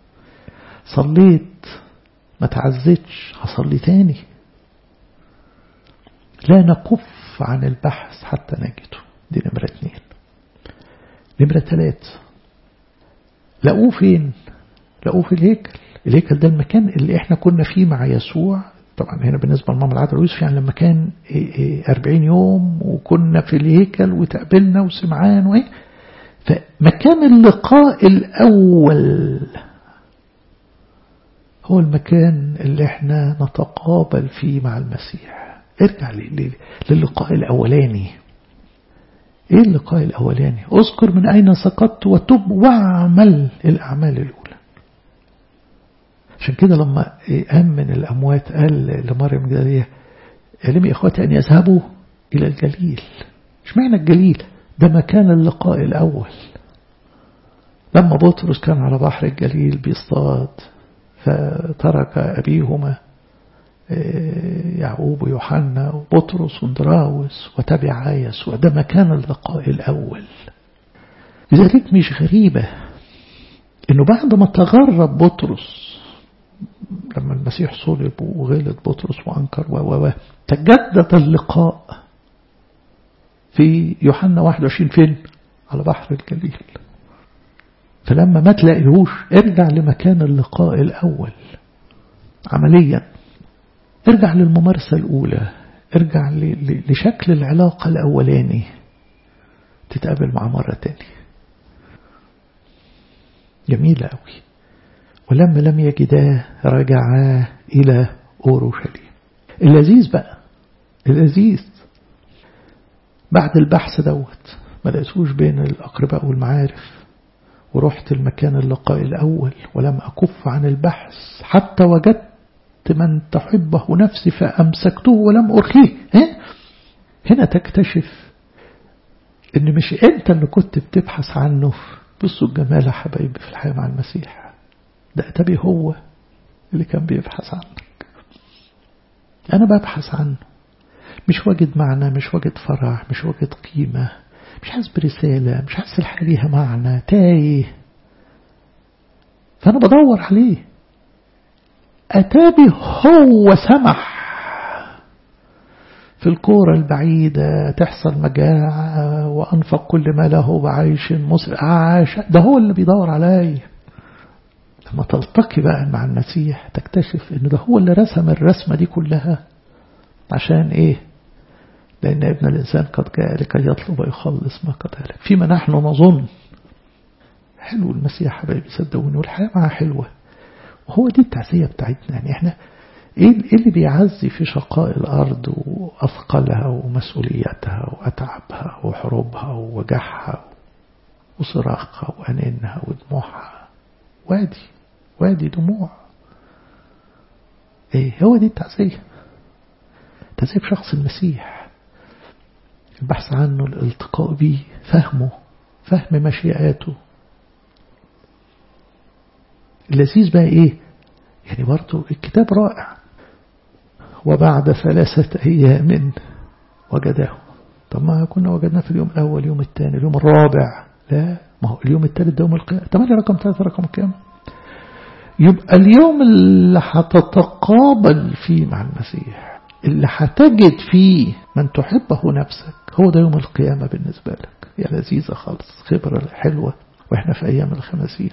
صليت ما تعزتش، هصلي تاني. لا نكف عن البحث حتى نجده. دي نمرة اتنين. نمرة تلات، لقوه فين؟ لقوه في الهيكل. الهيكل ده المكان اللي احنا كنا فيه مع يسوع. طبعا هنا بالنسبة لماما العذراء ويوسف يعني لما كان أربعين يوم وكنا في الهيكل وتقابلنا وسمعان وايه. فمكان اللقاء الأول هو المكان اللي احنا نتقابل فيه مع المسيح. ارجع للقاء الأولاني. ايه اللقاء الأولاني؟ اذكر من أين سقطت وتب واعمل الأعمال الأولى. عشان كده لما قام من الأموات قال لمريم الجليلية علمي إخواتي أن يذهبوا إلى الجليل. مش معنى الجليل ده مكان اللقاء الأول. لما بطرس كان على بحر الجليل بيصطاد فترك أبيهما يعقوب ويوحنا وبطرس وندراوس وتبع يسوع. ده مكان اللقاء الأول. لذلك مش غريبة إنه بعد ما تغرب بطرس لما المسيح صلب وغلط بطرس وأنكر و و تجدد اللقاء في يوحنا واحد وعشرين فين؟ على بحر الجليل. فلما ما تلاقيهوش ارجع لمكان اللقاء الأول عمليا، ارجع للممارسة الأولى، ارجع لشكل العلاقة الأولاني، تتقابل مع مرة تاني. جميلة أوي. ولما لم يجداه رجعا إلى أورشليم. اللذيذ بقى اللذيذ بعد البحث دوت ما لقيتوش بين الأقرباء والمعارف، ورحت المكان اللقاء الأول ولم أكف عن البحث حتى وجدت من تحبه نفسي فأمسكته ولم أرخيه. هنا تكتشف إن مش أنت اللي كنت بتبحث عنه. بصوا الجمال يا حبايبي في الحياة مع المسيح، ده أتبي هو اللي كان بيبحث عنك. أنا ببحث عنه، مش واجد معنى، مش واجد فرح، مش واجد قيمة، مش حاسس برسالة، مش حاسس الحياة ليها معنى، تايه. فأنا بدور عليه. أتابي هو سمح في الكورة البعيدة تحصل مجاعة وأنفق كل ما له بعيش مسرع عاش. ده هو اللي بيدور علي. لما تلتقي بقى مع المسيح تكتشف إنه ده هو اللي رسم الرسمة دي كلها. عشان إيه؟ لأن ابن الإنسان قد جاء لكي يطلب ويخلص ما قد هلك. فيما نحن نظن. حلو المسيح حبايبي صدقوني، والحياة معاه حلوة. وهو دي التعزية بتاعتنا. يعني احنا ايه اللي بيعزي في شقاء الأرض وأثقلها ومسؤوليتها وأتعبها وحروبها ووجعها وصراخها وأنينها ودموعها؟ وادي وادي دموع. ايه هو دي التعزية. تعزية بشخص المسيح، البحث عنه، الالتقاء به، فهمه، فهم مشيئاته. اللذيذ بقى ايه؟ يعني برضو الكتاب رائع. وبعد ثلاثة أيام وجداه. طب ما كنا وجدناه في اليوم الأول، اليوم الثاني، اليوم الرابع. لا، ما هو اليوم الثالث ده يوم القيامة. تمام، رقم ثلاثة رقم القيامة. يبقى اليوم اللي هتتقابل فيه مع المسيح، اللي هتجد فيه من تحبه نفسك، هو ده يوم القيامة بالنسبة لك. يا لذيذة خالص، خبرة حلوة وإحنا في أيام الخمسين.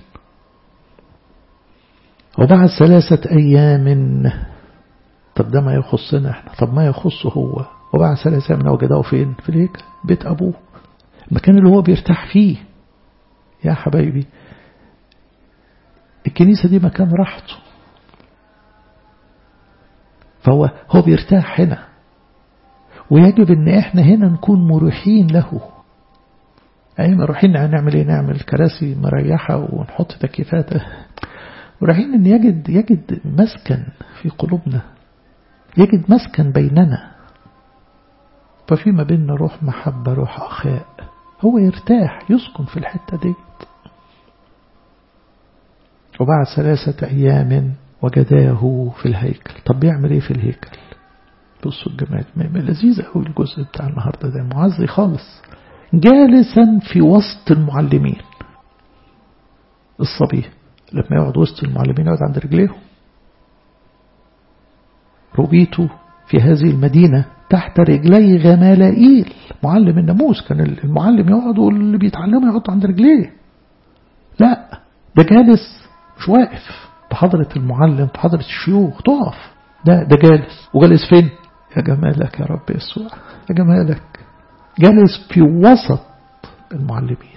وبعد ثلاثة أيام. طب ده ما يخصنا احنا، طب ما يخصه هو. وبعد ثلاثة أيام وجداه فين؟ في الهيكل، بيت أبوه، المكان اللي هو بيرتاح فيه. يا حبايبي الكنيسة دي مكان راحته، فهو هو بيرتاح هنا. ويجب ان احنا هنا نكون مريحين له. اي مريحين هنعمل ايه؟ نعمل كراسي مريحة ونحط تكييفات، ورايحين ان يجد يجد مسكن في قلوبنا، يجد مسكن بيننا. ففي ما بيننا روح محبة، روح أخاء. هو يرتاح يسكن في الحتة دي. وبعد ثلاثة أيام وجداه في الهيكل. طب بيعمل ايه في الهيكل؟ بصوا الجمال، لذيذ قوي الجزء بتاع النهاردة ده، معزي خالص. جالسا في وسط المعلمين. الصبي لما يقعد وسط المعلمين يقعد عند رجليهم. ربيته في هذه المدينة تحت رجلي غمالائيل. معلم الناموس، كان المعلم يقعد واللي بيتعلمه يقعد عند رجليه. لا، ده جالس مش واقف بحضرة المعلم، بحضرة الشيوخ تقف. ده ده جالس. وجالس فين؟ يا جمالك يا رب يسوع، يا جمالك. جالس في وسط المعلمين.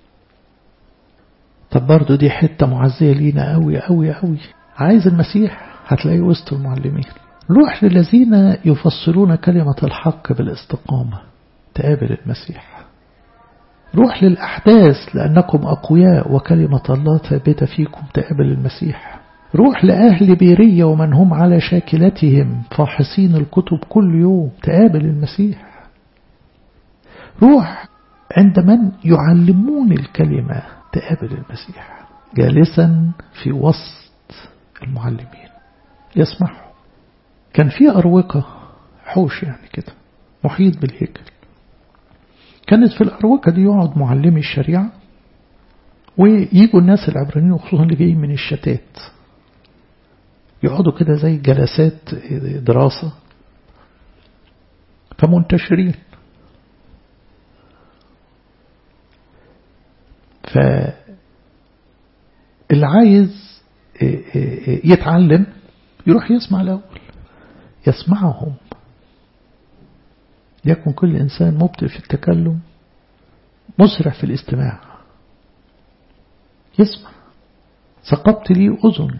طب برضو دي حتة معزية لينا قوي قوي قوي. عايز المسيح هتلاقيه وسط المعلمين. روح للذين يفسرون كلمة الحق بالاستقامة، تقابل المسيح. روح للأحداث لأنكم أقوياء وكلمة الله ثابتة فيكم، تقابل المسيح. روح لأهل بيرية ومن هم على شاكلتهم فاحصين الكتب كل يوم، تقابل المسيح. روح عند من يعلمون الكلمة، تقابل المسيح جالسا في وسط المعلمين يسمعهم. كان في أروقة حوش يعني كده محيط بالهيكل، كانت في الأروقة دي يقعد معلمي الشريعة ويجوا الناس العبرانيين وخصوصا اللي جايين من الشتات يقعدوا كده زي جلسات دراسة فمنتشرين. فاللي عايز يتعلم يروح يسمع الأول، يسمعهم. يكون كل إنسان مبطئ في التكلم مسرع في الاستماع. يسمع. ثقبت لي أذن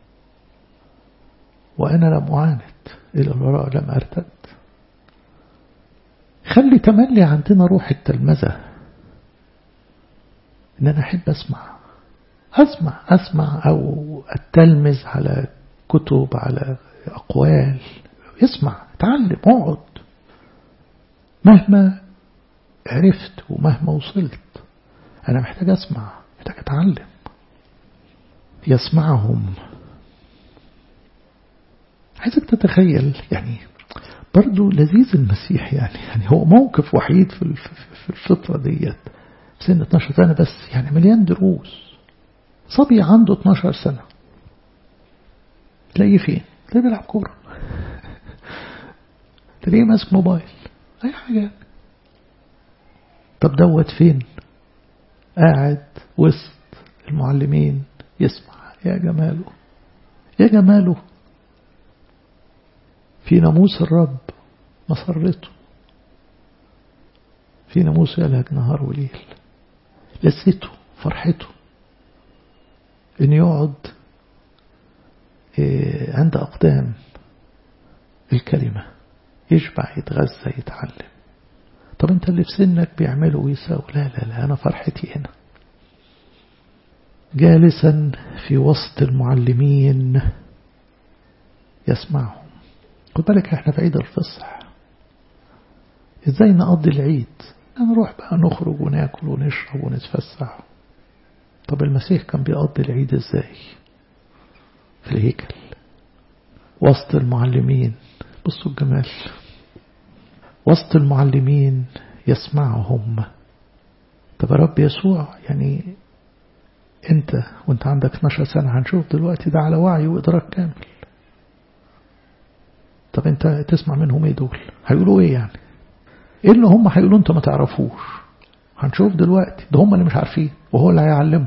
وأنا لم أعاند إلى الوراء لم أرتد. خلي تملي عندنا روح التلمذة، إن أنا أحب أسمع أسمع أسمع أو أتلمذ على كتب على أقوال. اسمع، تعلم، اقعد. مهما عرفت ومهما وصلت أنا محتاج أسمع، محتاج أتعلم. يسمعهم. عايزك تتخيل يعني برضو لذيذ المسيح يعني يعني هو موقف وحيد في في الفترة ديت سن اتناشر سنة بس، يعني مليان دروس. صبي عنده اتناشر سنة تلاقيه فين؟ تلاقيه بيلعب كورة، تلاقيه ماسك موبايل، أي حاجة. طب دوت فين؟ قاعد وسط المعلمين يسمع. يا جماله يا جماله في ناموس الرب مسرته، في ناموس يلهج نهار وليل. لذته فرحته إن يقعد عند أقدام الكلمة يشبع يتغذى يتعلم. طب انت اللي في سنك بيعملوا ويساوي؟ لا لا لا، أنا فرحتي هنا جالسا في وسط المعلمين يسمعهم. خد بالك احنا في عيد الفصح، ازاي نقضي العيد؟ نروح بقى نخرج وناكل ونشرب ونتفسح. طب المسيح كان بيقضي العيد ازاي؟ في الهيكل وسط المعلمين. بصوا الجمال، وسط المعلمين يسمعهم. طب يا رب يسوع يعني انت وانت عندك اتناشر سنة، هنشوف دلوقتي ده على وعي وإدراك كامل. طب انت تسمع منهم ايه دول؟ هيقولوا ايه يعني؟ ايه اللي هم هيقولوا انت ما تعرفوش؟ هنشوف دلوقتي. ده هم اللي مش عارفين وهو اللي هيعلمهم.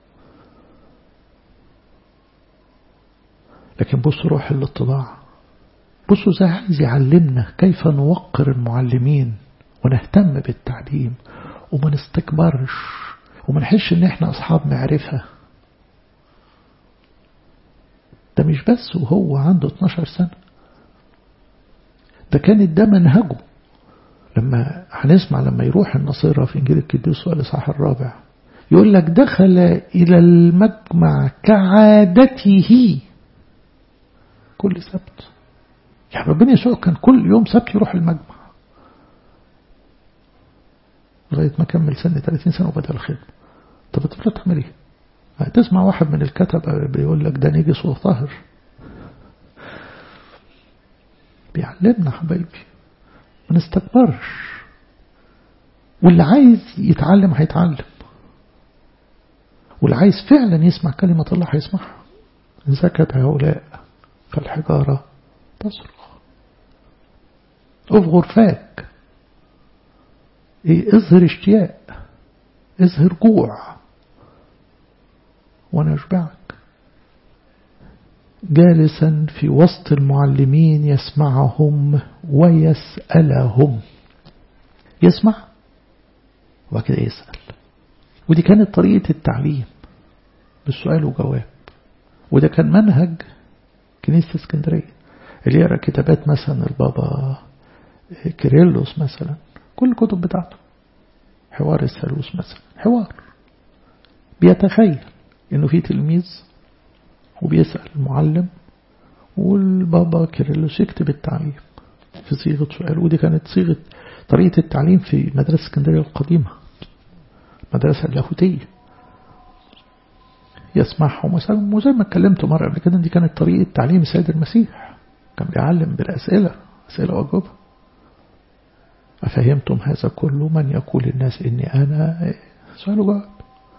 لكن بصوا روح الاتضاع، بصوا ازاي عايز يعلمنا كيف نوقر المعلمين ونهتم بالتعليم وما نستكبرش وما نحسش ان احنا اصحاب معرفة. ده مش بس وهو عنده اتناشر سنة، ده كانت ده منهجه. لما هنسمع لما يروح النصيرة في إنجيل القديس والإصحاح الرابع يقول لك دخل إلى المجمع كعادته كل سبت. يعني ربنا يسوع كان كل يوم سبت يروح المجمع لغاية ما كمل سنة ثلاثين سنة وبدأ الخدمة. طب تفضل تعمل ايه؟ تسمع واحد من الكتبة بيقول لك ده نجس وطاهر. بيعلمنا حبايبي ما نستكبرش، واللي عايز يتعلم هيتعلم، واللي عايز فعلا يسمع كلمة الله هيسمعها. إن سكت هؤلاء فالحجارة تصرخ. أفغر فاك، إيه؟ اظهر اشتياق، اظهر جوع وانا اشبعك. جالسا في وسط المعلمين يسمعهم ويسألهم. يسمع وكده يسأل. ودي كانت طريقة التعليم بالسؤال وجواب. وده كان منهج كنيسة اسكندرية اللي يقرأ كتابات مثلا البابا كيرلس مثلا، كل الكتب بتاعته حوار الثالوث مثلا، حوار بيتخيل انه في تلميذ وبيسأل المعلم والبابا كيرلس يكتب التعليم في صيغة سؤال. ودي كانت صيغة طريقة التعليم في مدرسة اسكندرية القديمة، مدرسة اللاهوتية. يسمعهم وسلم. وزي ما اتكلمت مرة قبل كده دي كانت طريقة تعليم السيد المسيح، كان بيعلم بالأسئلة، أسئلة وأجوبة. أفهمتم هذا كله؟ من يقول الناس إني أنا؟ سؤال وجواب.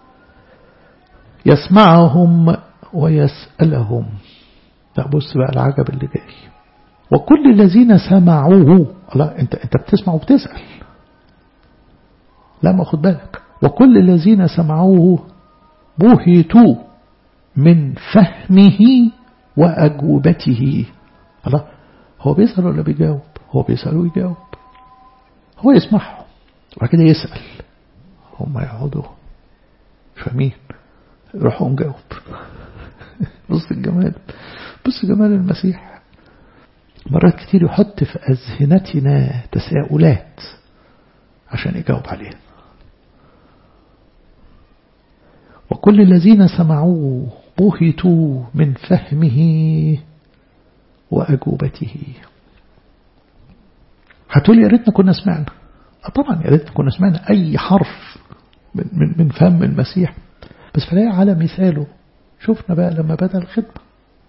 يسمعهم ويسألهم. لا بص بقى العجب اللي جاي. وكل الذين سمعوه. لا انت انت بتسمع وبتسأل، لا ما خد بالك. وكل الذين سمعوه بهتوا من فهمه وأجوبته. الله، هو بيسأل ولا بيجاوب؟ هو بيسأل ويجاوب. هو يسمعهم وبعد كده يسأل، هم يقعدوا فاهمين، يروحوا نجاوب. بص الجمال، بص جمال المسيح. مرات كتير يحط في أذهنتنا تساؤلات عشان يجاوب عليها. وكل الذين سمعوه بهتوا من فهمه وأجوبته. هتقولي يا ريتنا كنا سمعنا. طبعا يا ريتنا كنا سمعنا أي حرف من, من, من فم المسيح، بس فلاقي على مثاله شفنا بقى لما بدأ الخدمة.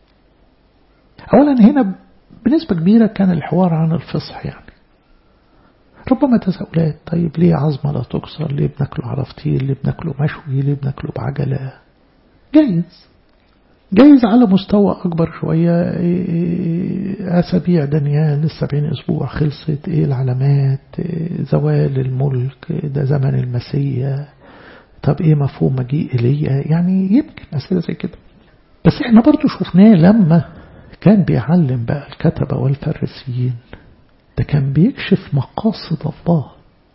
أولا هنا بنسبة كبيرة كان الحوار عن الفصح، يعني ربما تساؤلات. طيب ليه عظمة لا تكسر؟ ليه بناكله على فطير؟ ليه بناكله مشوي؟ ليه بناكله بعجلة؟ جايز جايز على مستوى أكبر شوية. أسابيع دانيال السبعين أسبوع خلصت، إيه العلامات؟ إيه زوال الملك؟ ده زمن المسيح. طب إيه مفهوم مجيء إليه؟ يعني يمكن أسئلة زي كده. بس إحنا برضو شفناه لما كان بيعلم بقى الكتبة والفريسيين، ده كان بيكشف مقاصد الله.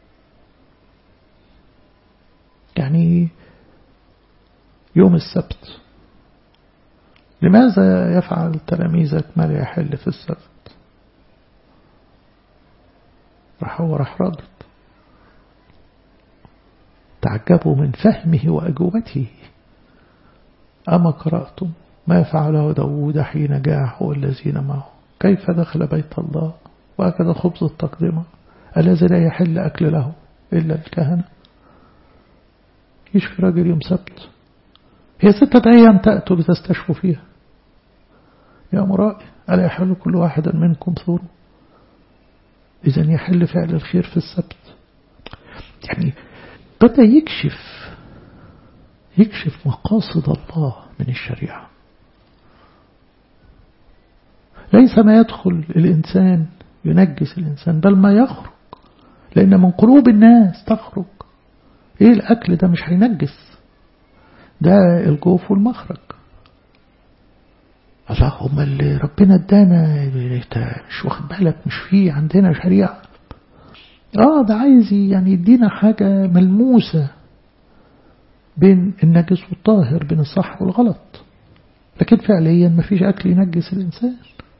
يعني يوم السبت لماذا يفعل تلاميذك ما لا يحل في السبت؟ راح هو راح ردد، تعجبوا من فهمه وأجوبته. أما قرأتم ما فعله داود حين جاء والذين معه، كيف دخل بيت الله وأكل خبز التقدمة الذي لا يحل أكل له إلا الكهنة. يشفي راجل يوم سبت، هي ستة أيام تأتوا لتستشفوا فيها يا مرائي، ألا يحل كل واحد منكم ثوره؟ إذن يحل فعل الخير في السبت. يعني بدأ يكشف يكشف مقاصد الله من الشريعة. ليس ما يدخل الإنسان ينجس الإنسان، بل ما يخرج، لأن من قلوب الناس تخرج. إيه الأكل ده؟ مش هينجس، ده الجوف والمخرج. الله، هم اللي ربنا ادانا مش واخد بالك؟ مش فيه عندنا شريعة. اه ده عايز يعني يدينا حاجة ملموسة بين النجس والطاهر، بين الصح والغلط، لكن فعليا ما فيش أكل ينجس الإنسان.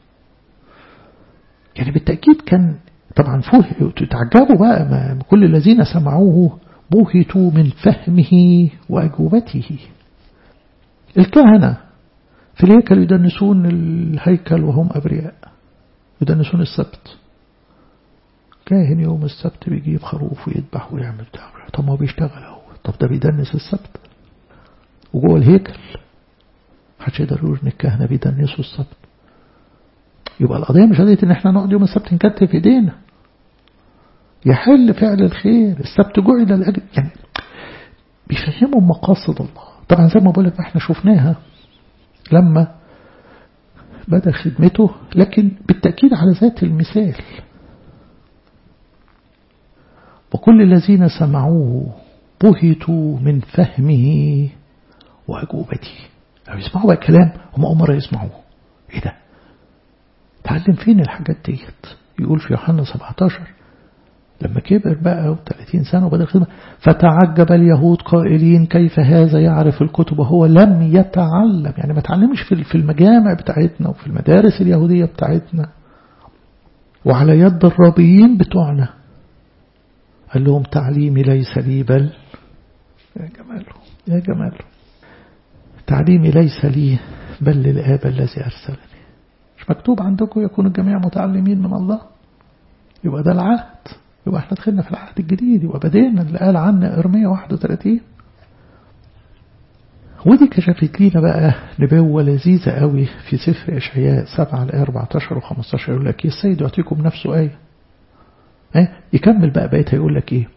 يعني بالتأكيد كان طبعا فوه تعجبوا بقى ما كل الذين سمعوه بوهتوا من فهمه وأجوبته. الكهنة في الهيكل يدنسون الهيكل وهم أبرياء، يدنسون السبت. كاهن يوم السبت بيجيب خروف ويذبح ويعمل ده. طب ما بيشتغل هو، طب ده بيدنس السبت وجوه الهيكل. محدش يقدر يقول ان الكهنة بيدنسوا السبت. يبقى القضية مش قضية ان احنا نقعد يوم السبت نكتف ايدينا. يحل فعل الخير، السبت جعل لأجل، يعني بيفهموا مقاصد الله. طبعا زي ما بقول لك احنا شفناها لما بدأ خدمته، لكن بالتأكيد على ذات المثال. وكل الذين سمعوه بهتوا من فهمه وأجوبته. لو يسمعوا بقى كلام هم أول مرة يسمعوه. إيه ده؟ تعلم فين الحاجات ديت؟ يقول في يوحنا سبعة عشر لما كبر بقى وثلاثين سنة وبدأ الخدمة، فتعجب اليهود قائلين كيف هذا يعرف الكتب وهو لم يتعلم. يعني ما تعلمش في المجامع بتاعتنا وفي المدارس اليهودية بتاعتنا وعلى يد الرابيين بتوعنا. قال لهم تعليمي ليس لي بل يا جماله يا جماله تعليمي ليس لي بل للآب الذي أرسلني. مش مكتوب عندكم يكون الجميع متعلمين من الله؟ يبقى ده العهد، يبقى احنا دخلنا في العهد الجديد، يبقى بدينا اللي قال عنه إرميا واحد وثلاثين. ودي كشفت لينا بقى نبوة لذيذة قوي في سفر إشعياء سبعة الآية أربعتاشر وخمستاشر. يقول لك السيد يعطيكم نفسه آية. اه يكمل بقى بقيتها يقول لك ايه؟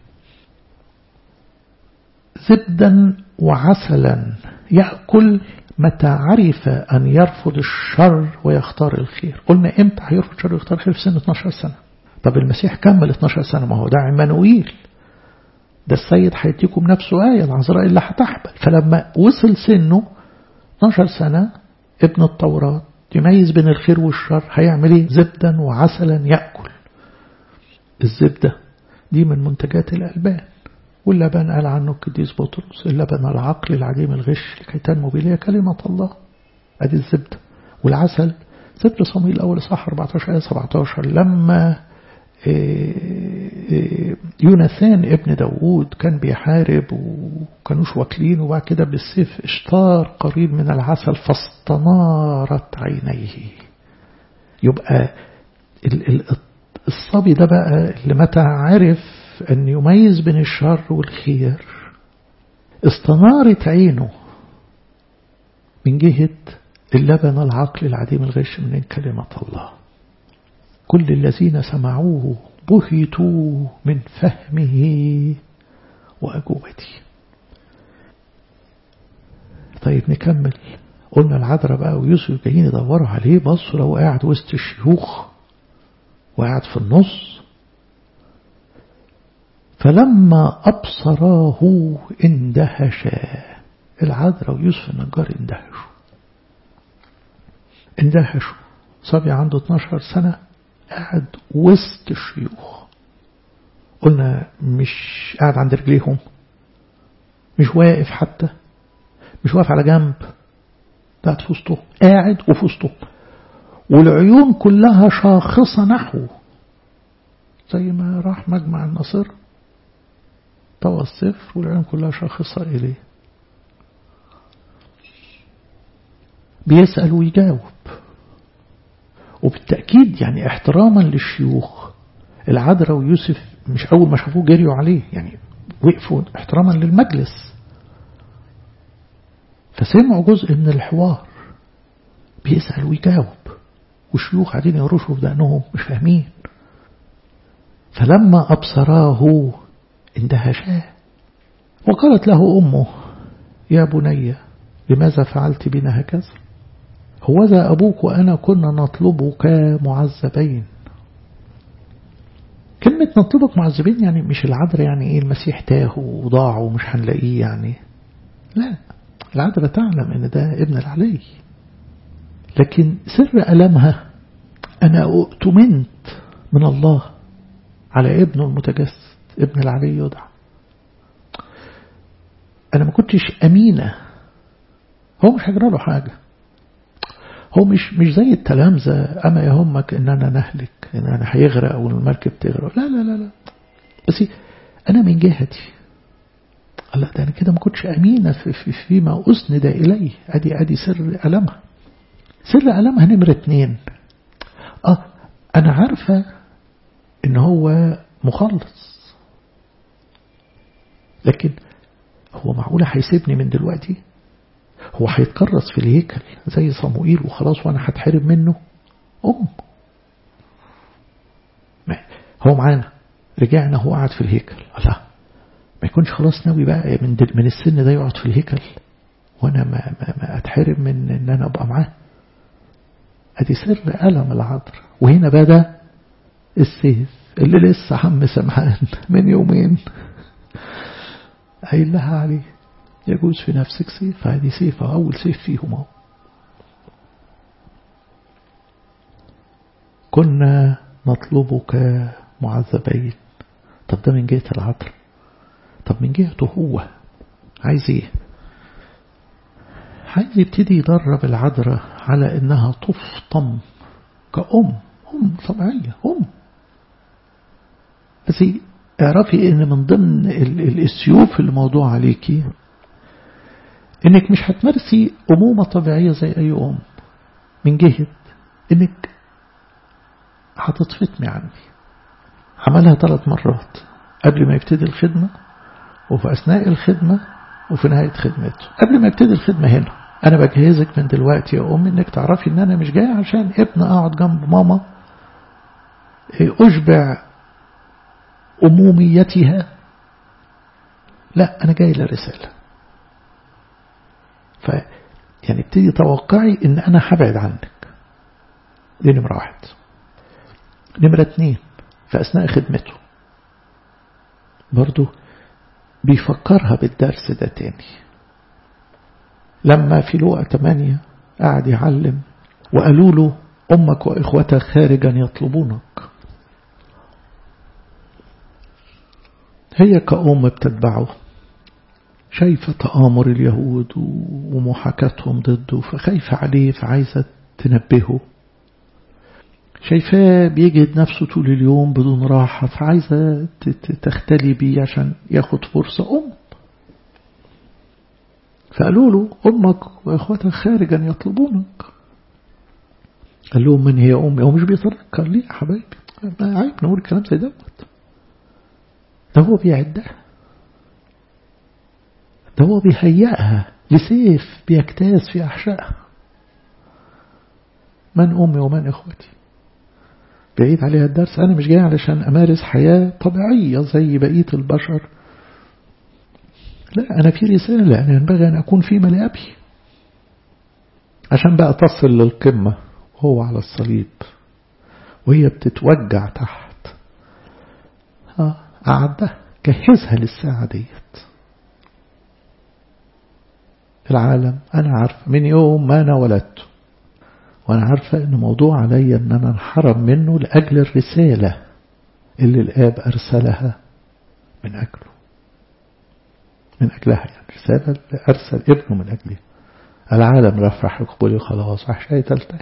زبدا وعسلا يأكل متى عرف أن يرفض الشر ويختار الخير. قلنا امتى هيرفض الشر ويختار الخير؟ في سن اتناشر سنة. طب المسيح كمل اتناشر سنة، ما هو ده عمانوئيل، ده السيد هيديكم نفسه آية، العذراء اللي هتحبل. فلما وصل سنه اتناشر سنة ابن التوراة يميز بين الخير والشر، هيعمل ايه؟ زبدا وعسلا يأكل. الزبدة دي من منتجات الألبان، واللبن قال عنه القديس بطرس اللبن العقل العديم الغش لكي تنمو به كلمة الله. ادي الزبدة. والعسل سفر صموئيل الأول صح أربعتاشر آية سبعتاشر، لما يوناثان ابن داود كان بيحارب وكانوش واكلين، وبعد كده بالسيف اشتار قريب من العسل فاستنارت عينيه. يبقى الصبي ده بقى اللي متى عرف أن يميز بين الشر والخير استنارت عينه من جهة اللبن العقل العديم الغش من كلمة الله. كل الذين سمعوه بهتوا من فهمه وأجوبته. طيب نكمل. قلنا العذراء بقى ويوسف جايين يدوروا عليه، بصوا لو قاعد وسط الشيوخ وقاعد في النص. فلما أبصراه اندهشا. العذراء ويوسف النجار اندهشوا اندهشوا صبي عنده اتناشر سنة قاعد وسط الشيوخ. قلنا مش قاعد عند رجليهم، مش واقف حتى، مش واقف على جنب، قاعد في وسطه، قاعد وفي وسطه، والعيون كلها شاخصة نحوه زي ما راح مجمع النصر طوى الصفر والعيون كلها شاخصة إليه. بيسأل ويجاوب، وبالتأكيد يعني احتراما للشيوخ العذراء ويوسف مش أول ما شافوه جريوا عليه، يعني وقفوا احتراما للمجلس. فسمعوا جزء من الحوار بيسأل ويجاوب، والشيوخ قاعدين يرشوا في دقنهم مش فاهمين. فلما أبصراه اندهشا. وقالت له أمه يا بني لماذا فعلت بنا هكذا؟ هوذا أبوك وأنا كنا نطلبك معذبين. كلمة نطلبك معذبين يعني مش العذراء يعني إيه المسيح تاه وضاع ومش هنلاقيه يعني، لا، العذراء تعلم إن ده ابن العلي، لكن سر ألمها أنا أؤتمنت من الله على ابنه المتجسد ابن العلي يدعى. أنا ما كنتش أمينة، هو مش هجرى له حاجة، هو مش مش زي التلامذة أما يهمك إن أنا نهلك إن أنا هيغرق أو المركب تغرق، لا لا لا لا، بس أنا من جهتي الله ده أنا كده ما كنتش أمينة في في فيما أسند إليه. أدي أدي سر ألمها. سر ألمها نمرة اتنين، آه أنا عارفة إن هو مخلص، لكن هو معقولة هيسيبني من دلوقتي؟ هو هيتكرس في الهيكل زي صموئيل وخلاص وأنا هتحرم منه؟ أم هو معانا رجعنا هو قاعد في الهيكل، لا ما يكونش خلاص ناوي بقى من من السن ده يقعد في الهيكل وأنا ما, ما, ما أتحرم من إن أنا أبقى معاه. أدي سر ألم العذراء. وهنا بدأ السيف اللي لسه عم سمعان من يومين قايل لها عليه يجوز في نفسك سيف. هذه سيفة أول سيف فيهم اهو. كنا نطلبك معذبين. طب ده من جهة العذراء، طب من جهته هو عايز ايه؟ عايز يبتدي يدرب العذراء على انها تفطم كأم، أم طبيعية، أم. بس اعرفي ان من ضمن السيوف اللي موضوع عليكي انك مش هتمارسي أمومة طبيعية زي اي أم، من جهة انك هتطفتمي عني. عملها ثلاث مرات قبل ما يبتدي الخدمة وفي أثناء الخدمة وفي نهاية خدمته. قبل ما يبتدي الخدمة هنا أنا بجهزك من دلوقتي يا أمي إنك تعرفي إن أنا مش جاي عشان ابن أقعد جنب ماما أشبع أموميتها، لا أنا جاي لرسالة. ف يعني ابتدي توقعي إن أنا هبعد عنك. دي نمرة واحد. نمرة اتنين في أثناء خدمته برضو بيفكرها بالدرس ده تاني. لما في لوقا ثمانية قاعد يعلم وقالوا له أمك وإخوتك خارجا يطلبونك، هي كأم بتتبعه، شايفة تآمر اليهود ومحاكاتهم ضده فخايفة عليه، فعايزة تنبهه. شايفاه بيجهد نفسه طول اليوم بدون راحة، فعايزة تختلي بيه عشان ياخد فرصة. أم فقالوا له أمك وإخوتك خارجا يطلبونك. قال لهم من هي أمي؟ هو مش بيتذكر ليه يا حبايبي؟ ما عيب نقول الكلام زي دوت. ده هو بيعدها، ده هو بيهيئها لسيف بيجتاز في أحشائها. من أمي ومن إخوتي؟ بعيد عليها الدرس. أنا مش جاي علشان أمارس حياة طبيعية زي بقية البشر، لا أنا في رسالة، أنا ينبغي أن أكون في ملابي عشان بقى تصل للقمة وهو على الصليب وهي بتتوجع تحت. ها أعدها، جهزها للساعة ديت. العالم أنا عارفة من يوم ما أنا ولدته، وأنا عارفة أن موضوع علي أن أنا انحرم منه لأجل الرسالة اللي الآب أرسلها من أجله، من أجلها، يعني رسالة اللي أرسل ابنه من أجله. العالم رفرح يقبلي خلاص وحشاية تلتهب.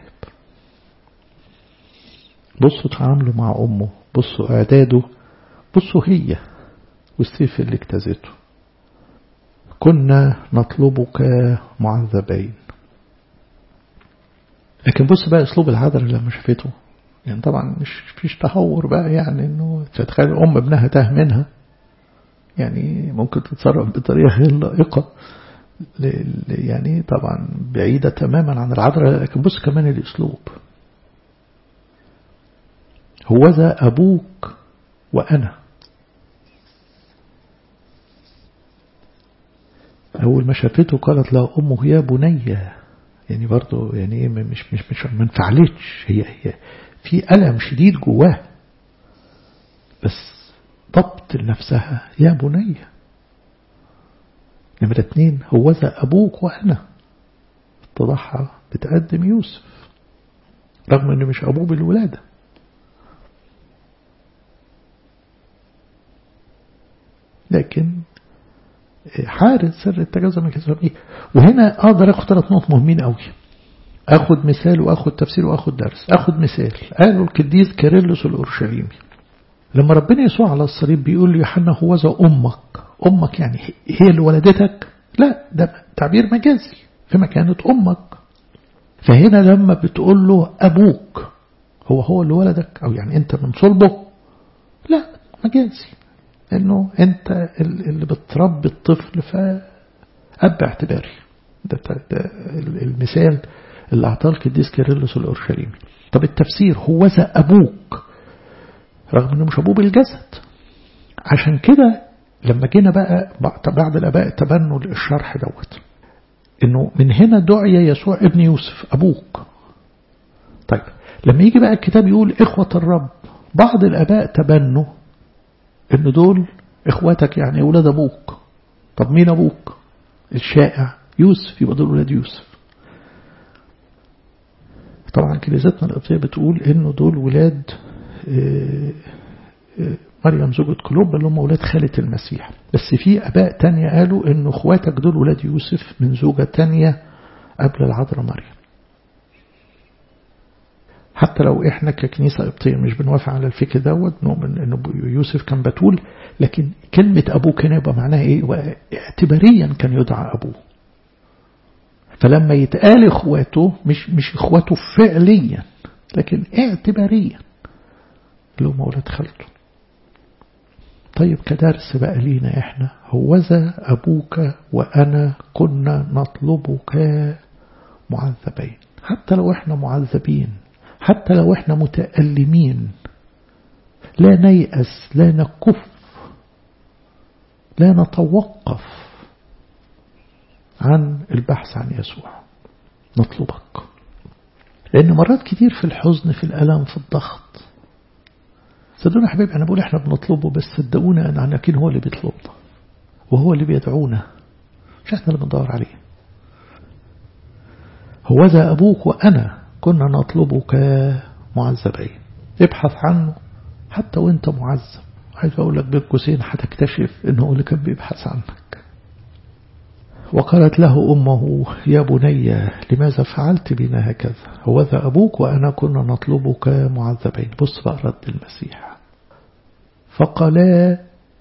بصوا تعاملوا مع أمه، بصوا إعداده، بصوا هي والسيف اللي اجتازته. كنا نطلبك معذبين. لكن بص بقى اسلوب العذراء لما شافته، يعني طبعا مش فيش تهور بقى، يعني انه تتخيل ام ابنها تاه منها، يعني ممكن تتصرف بطريقه غير لائقه، يعني طبعا بعيده تماما عن العذراء. لكن بص كمان الاسلوب، هوذا ابوك وانا. اول ما شافته قالت له امه يا بني، يعني برضو يعني مش مش مش ما انفعلتش، هي هي في ألم شديد جواه، بس ضبط لنفسها يا بني. نمرة اتنين هوذا أبوك وأنا، اتضحى بتقدم يوسف رغم أنه مش أبوه بالولادة. لكن حارس سر التجاوز كده. وهنا أقدر أخذ ثلاث نقط مهمين قوي، أخذ مثال وأخذ تفسير وأخذ درس. أخذ مثال قالوا القديس كيرلس الأورشليمي لما ربنا يسوع على الصليب بيقول له يوحنا هوذا أمك. أمك يعني هي اللي ولدتك؟ لا، ده تعبير مجازي في مكانة أمك. فهنا لما بتقول له أبوك هو هو اللي ولدك، أو يعني أنت من صلبه، لا مجازي، إنه أنت اللي بتربي الطفل فأب اعتباري. ده, ده المثال اللي أعطاه القديس كيرلس الأورشليمي. طب التفسير هوذا أبوك رغم أنه مش أبوه بالجسد. عشان كده لما جينا بقى بعد الآباء تبنوا الشرح دوت إنه من هنا دعي يسوع ابن يوسف أبوك. طيب لما يجي بقى الكتاب يقول إخوة الرب، بعض الآباء تبنوا إن دول إخواتك يعني أولاد أبوك. طب مين أبوك؟ الشائع يوسف، يبقى دول أولاد يوسف. طبعا كنيستنا القبطية بتقول إنه دول ولاد مريم زوجة كلوب اللي هم ولاد خالة المسيح. بس في آباء تانية قالوا إنه إخواتك دول ولاد يوسف من زوجة تانية قبل العذراء مريم. حتى لو إحنا ككنيسة قبطية مش بنوافق على الفكر دوت، نؤمن إنه يوسف كان بتول، لكن كلمة أبوه كان يبقى معناها إيه؟ اعتباريا كان يدعى أبوه. فلما يتقال إخواته مش مش إخواته فعليا، لكن اعتباريا اللي هم ولاد خالته. طيب كدرس بقى لينا إحنا، هوذا أبوك وأنا كنا نطلبك معذبين. حتى لو إحنا معذبين، حتى لو إحنا متألمين، لا نيأس، لا نكف، لا نتوقف عن البحث عن يسوع، نطلبك. لأن مرات كتير في الحزن، في الألم، في الضغط، صدقونا حبيبي أنا بقول إحنا بنطلبه، بس صدقونا أن عناكين هو اللي بيطلبنا وهو اللي بيدعونا، مش إحنا اللي بندور عليه. هوذا أبوك وأنا كنا نطلبك معذبين. ابحث عنه حتى وانت معذب. عايز أقول لك بين قوسين هتكتشف إنه هو اللي كان بيبحث عنك. وقالت له أمه يا بني لماذا فعلت بنا هكذا؟ هوذا أبوك وأنا كنا نطلبك معذبين. بص بقى رد المسيح. فقالا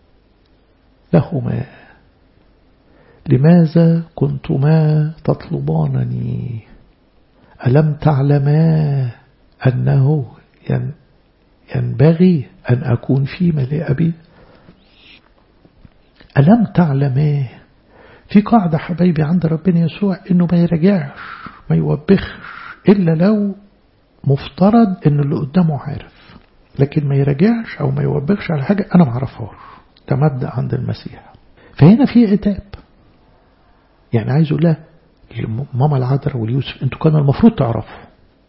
لهما لماذا كنتما تطلبانني؟ ألم تعلما أنه ينبغي أن أكون في ملء أبي؟ ألم تعلما؟ في قاعدة حبايبي عند ربنا يسوع إنه ما يرجعش، ما يوبخش، إلا لو مفترض إن اللي قدامه عارف، لكن ما يرجعش أو ما يوبخش على حاجة أنا ما اعرفهاش. ده مبدأ عند المسيح. فهنا في عتاب، يعني عايز أقول له ماما العذراء واليوسف أنتوا كانوا المفروض تعرفوا.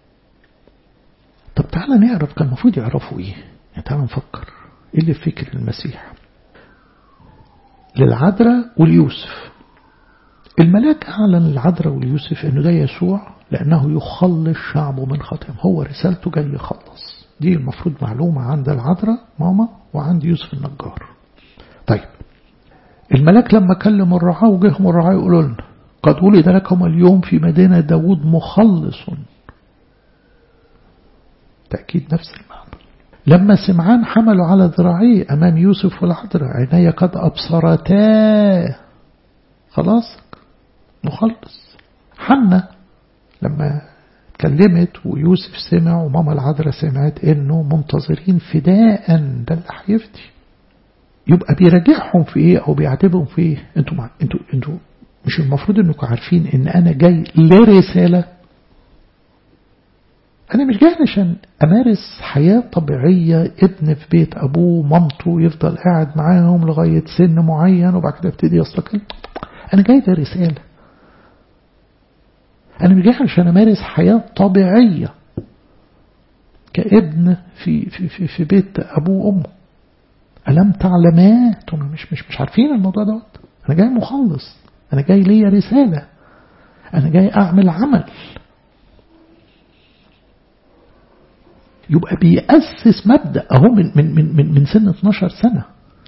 طب تعالى نعرف كان المفروض يعرفوا إيه. يعني تعالى نفكر إيه اللي في فكر المسيح للعذراء واليوسف. الملاك أعلن للعذراء واليوسف أنه ده يسوع لأنه يخلص شعبه من خطاياهم، هو رسالته جاي يخلص. دي المفروض معلومة عند العذراء ماما وعند يوسف النجار. طيب الملاك لما كلم الرعاة وجيهم الرعاة يقولوا لنا قد ولد لكم اليوم في مدينة داود مخلص، تأكيد نفس المعنى. لما سمعان حملوا على ذراعيه أمام يوسف والعذراء عيني قد أبصرتا، خلاص مخلص. حنا لما اتكلمت ويوسف سمع وماما العذراء سمعت إنه منتظرين فداء، ده اللي هيفدي. يبقى بيراجعهم في إيه أو بيعاتبهم في إيه؟ أنتوا مع... أنتوا أنتوا مش المفروض إنكم عارفين إن أنا جاي لرسالة؟ أنا مش جاي عشان أمارس حياة طبيعية، ابن في بيت أبوه مامته يفضل قاعد معاهم لغاية سن معين وبعد كده ابتدي يستقل. أنا جاي لرسالة. أنا مش جاي عشان أمارس حياة طبيعية كابن في في في في بيت أبوه وأمه. ألم تعلما؟ أنتم مش مش مش عارفين الموضوع دوت. أنا جاي مخلص، أنا جاي ليا رسالة، أنا جاي أعمل عمل. يبقى بيأسس مبدأ أهو من من من من من سن اتناشر سنة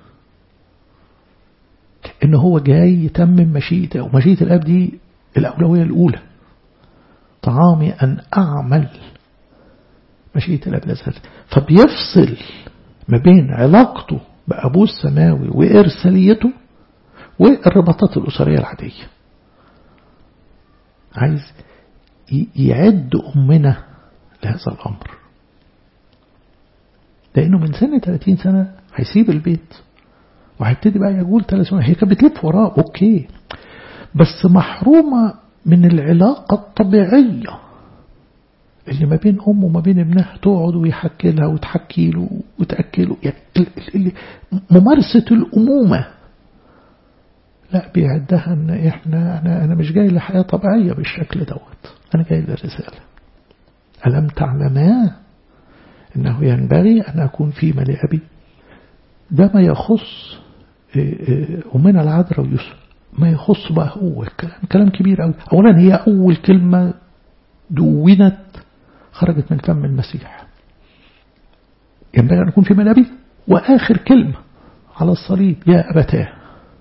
إن هو جاي يتمم مشيئته، ومشيئة الآب دي الأولوية الأولى. طعامي أن أعمل مشيئة الآب الأزلي. فبيفصل ما بين علاقته بأبوه السماوي وإرساليته والرباطات الأسرية العادية. عايز يعد أمنا لهذا الأمر، لأنه من سنة ثلاثين سنة هيسيب البيت وهيبتدي بقى يقول ثلاث سنين. هي كانت بتلف وراه أوكي، بس محرومة من العلاقة الطبيعية اللي ما بين أمه وما بين ابنها، تقعد ويحكي لها وتحكي له وتأكله، يعني اللي ممارسة الأمومة. لا بيعدها أن إحنا أنا أنا مش جاي لحياة طبيعية بالشكل دوت، أنا جاي للرسالة. ألم تعلما إنه ينبغي أن أكون في ملء أبي؟ ده ما يخص أمنا العذراء ويوسف، ما يخص بقى هو كلام كلام كبير أوي. أولا هي أول كلمة دونت خرجت من فم المسيح، ينبغي أن أكون في ملء أبي، وآخر كلمة على الصليب يا أبتاه.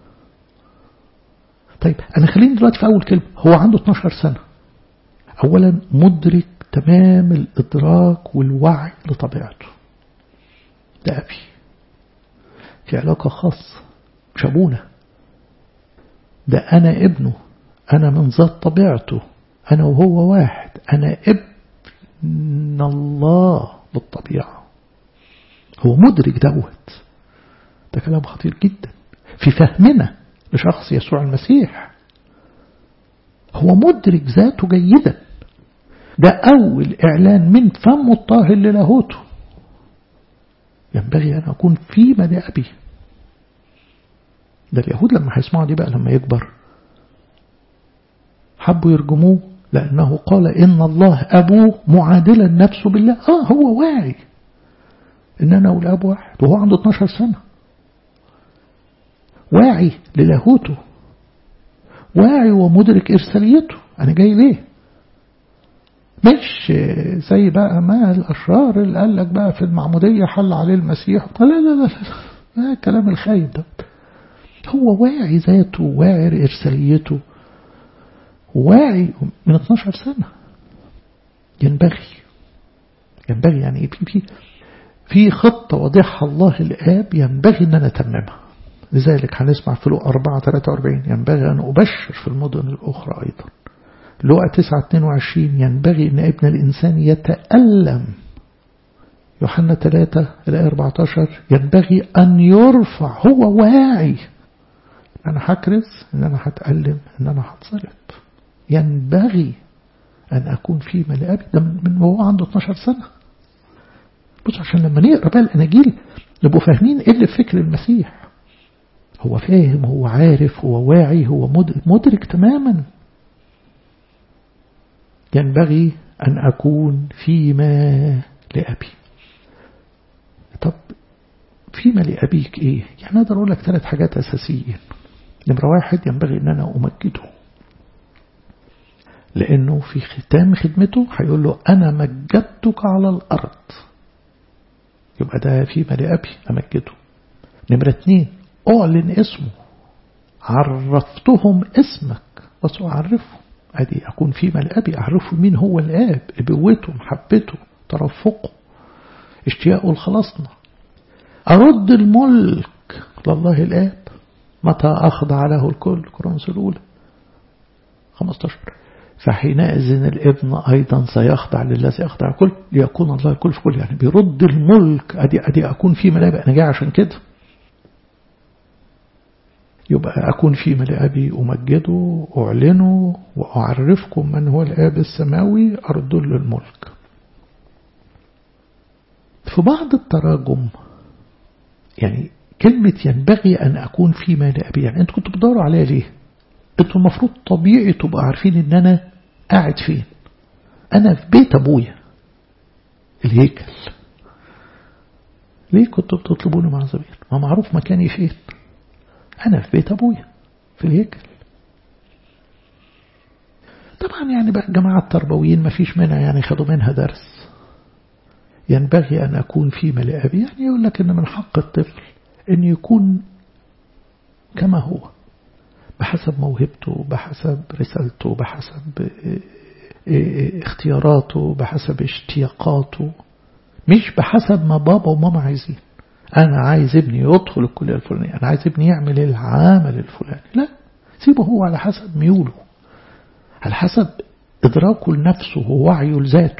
طيب أنا خليني دلوقتي في أول كلمة. هو عنده اتناشر سنة، أولا مدرك تمام الإدراك والوعي لطبيعته. ده أبي في علاقة خاصة، مش أبونا، ده أنا ابنه، أنا من ذات طبيعته، أنا وهو واحد، أنا ابن الله بالطبيعة. هو مدرك دوت. ده كلام خطير جدا في فهمنا لشخص يسوع المسيح. هو مدرك ذاته جيدا، ده أول إعلان من فم الطاهر للاهوته، ينبغي أن أكون في مدى أبي. ده اليهود لما هيسمعوا دي بقى لما يكبر حبوا يرجموه، لأنه قال إن الله أبوه معادلا نفسه بالله. آه هو واعي إن أنا والأب واحد، وهو عنده اتناشر سنة، واعي للاهوته، واعي ومدرك إرساليته. أنا جاي ليه؟ مش زي بقى ما الأشرار اللي قال لك بقى في المعمودية حل عليه المسيح. لا لا لا لا، كلام الخايب ده. هو واعي ذاته، واعي إرساليته، واعي من اتناشر سنة. ينبغي ينبغي يعني ايه؟ في في خطة وضعها الله الآب ينبغي أن نتممها. لذلك هنسمع في لوقا أربعة ثلاثة وأربعين ينبغي أن أبشر في المدن الأخرى أيضا. لوقا تسعة اثنين وعشرين ينبغي أن ابن الإنسان يتألم. يوحنا ثلاثة الآية أربعة عشر ينبغي أن يرفع. هو واعي أن أنا هكرز، أن أنا هتألم، أن أنا هتصلب. ينبغي أن أكون في ملء أبي. ده من وهو عنده اتناشر سنة. بص عشان لما نقرأ بقى الأناجيل نبقوا فاهمين إيه اللي في فكر المسيح. هو فاهم، هو عارف، هو واعي، هو مدرك تماما. ينبغي أن أكون فيما لأبي. طب فيما لأبيك إيه؟ يعني أقدر أقول لك ثلاث حاجات أساسية. نمرة واحد، ينبغي أن أنا أمجده، لأنه في ختام خدمته هيقول له أنا مجدتك على الأرض. يبقى ده فيما لأبي أمجده. نمرة اثنين، أعلن اسمه، عرفتهم اسمك وسأعرفهم. أدي أكون فيما لأبي، أعرفه مين هو الآب، ابوته، محبته، ترفقه، اشتياقه لخلاصنا. أرد الملك لله الآب متى أخضع له الكل. كورنثوس الأولى خمسة عشر فحينئذ الابن أيضا سيخضع للذي أخضع الكل ليكون الله الكل في كل. يعني بيرد الملك. أدي أدي أكون في ملابة. أنا جاي عشان كده. يبقى أكون في ملء أبي أمجده، أعلنه، وأعرفكم من هو الآب السماوي، أرد له الملك. في بعض التراجم يعني كلمة ينبغي أن أكون في ملء أبي، يعني أنتوا كنتوا بتدوروا عليها ليه؟ أنتوا المفروض طبيعي تبقى عارفين إن أنا قاعد فين. أنا في بيت أبويا الهيكل. ليه كنتوا بتطلبوني مع زبير؟ ما معروف مكاني فين. أنا في بيت أبويا في الهيكل. طبعا يعني بقى جماعة التربويين ما فيش منها، يعني خدوا منها درس. ينبغي أن أكون في ملء أبي، يعني يقول لك إن من حق الطفل أن يكون كما هو، بحسب موهبته، بحسب رسالته، بحسب اختياراته، بحسب اشتياقاته، مش بحسب ما بابا وماما عايزين. أنا عايز ابني يدخل الكلية الفلانية، أنا عايز ابني يعمل العمل الفلاني. لا، سيبه هو على حسب ميوله، على حسب إدراكه لنفسه ووعيه لذاته.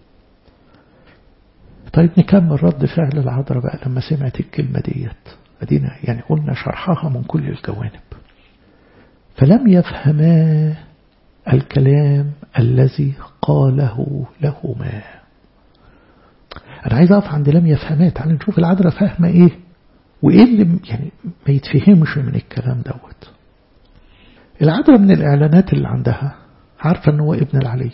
طيب نكمل رد فعل العذراء بقى لما سمعت الكلمة ديت. أدينا يعني قلنا شرحها من كل الجوانب. فلم يفهما الكلام الذي قاله لهما. أنا عايز أقف عند لم يفهما. تعالوا نشوف العذراء فاهمة إيه وإيه اللي يعني ما يتفهمش من الكلام دوت. العذراء من الإعلانات اللي عندها عارفة أنه هو ابن العلي،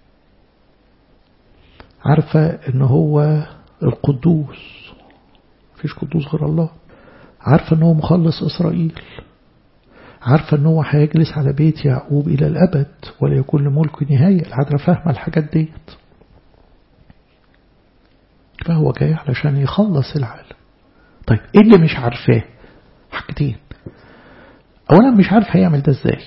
عارفة أنه هو القدوس، مفيش قدوس غير الله، عارفة أنه مخلص إسرائيل، عارفة أنه هيجلس على بيت يعقوب إلى الأبد ولا يكون لملك نهاية. العذراء فاهمة الحاجات ديت. فهو جاي علشان يخلص العالم. طيب إيه اللي مش عارفاه؟ حاجتين. أولا مش عارف هيعمل ده إزاي.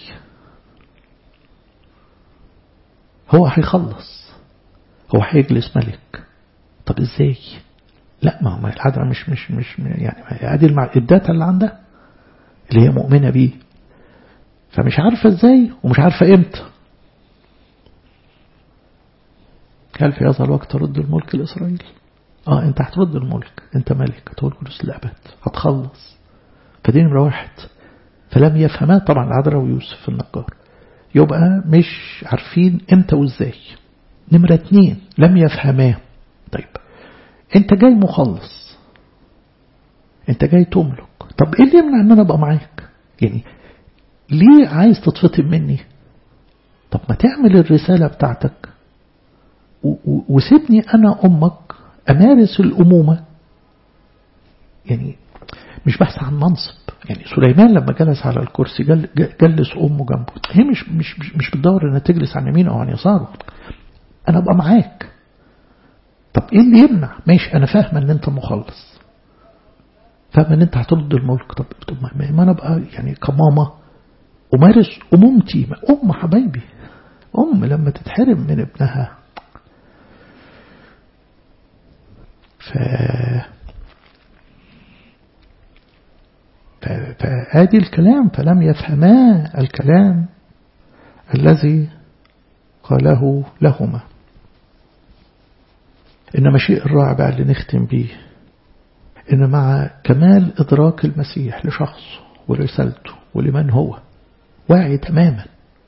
هو هيخلص، هو هيجلس ملك. طب إزاي؟ لا، ما هو العذراء مش مش مش يعني ادي الداتا اللي عندها اللي هي مؤمنة بيه، فمش عارفة إزاي ومش عارفة إمتى. هل في هذا الوقت ترد الملك لإسرائيل؟ اه انت هترد الملك، انت ملك، هتقول كرسي الأبد، هتخلص. فدي نمرة واحد. فلم يفهمها طبعا العذراء ويوسف النجار، يبقى مش عارفين امتى وازاي. نمرة اتنين لم يفهمها. طيب انت جاي مخلص، انت جاي تملك، طب ايه اللي يمنع ان انا ابقى معاك؟ يعني ليه عايز تتفطم مني؟ طب ما تعمل الرسالة بتاعتك وسيبني انا امك امارس الامومة. يعني مش بحث عن منصب. يعني سليمان لما جلس على الكرسي جل جلس امه جنبه، هي مش مش مش, مش بتدور انها تجلس عن يمين او عن يساره، انا ابقى معاك. طب ايه اللي يمنع؟ ماشي انا فاهمه ان انت مخلص، فاهمه ان انت هترد الملك، طب, طب ما انا ابقى يعني كماما امارس امومتي. ام حبايبي، ام لما تتحرم من ابنها. ف فادي الكلام. فلم يفهما الكلام الذي قاله لهما. إنما شيء الرائع بقى اللي نختم به، إن مع كمال إدراك المسيح لشخصه ورسالته ولمن هو، واعي تماما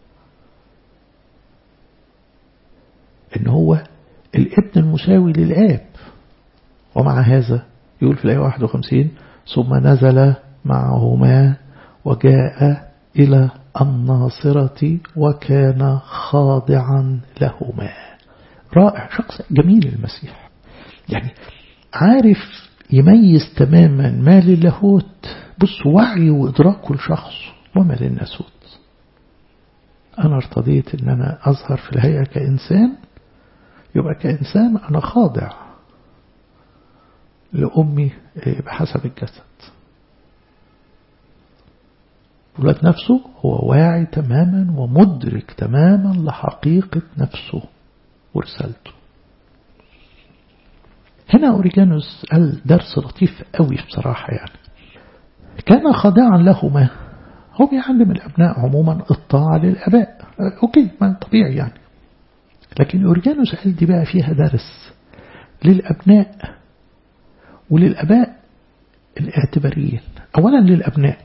إن هو الابن المساوي للآب، ومع هذا يقول في الآية واحد وخمسين ثم نزل معهما وجاء إلى الناصرة وكان خاضعا لهما. رائع، شخص جميل المسيح، يعني عارف يميز تماما ما للاهوت، بص وعي وإدراكه لشخص وما للناسوت. أنا ارتضيت أن أنا أظهر في الهيئة كإنسان، يبقى كإنسان أنا خاضع لأمي بحسب الجسد. ولد نفسه هو واعي تماما ومدرك تماما لحقيقة نفسه ورسالته. هنا أوريجانوس قال درس لطيف قوي بصراحة. يعني كان خاضعا لهما، هو بيعلم الأبناء عموما الطاعة للأباء، أوكي ما طبيعي يعني. لكن أوريجانوس قال دي بقى فيها درس للأبناء وللأباء الاعتباريين. أولا للأبناء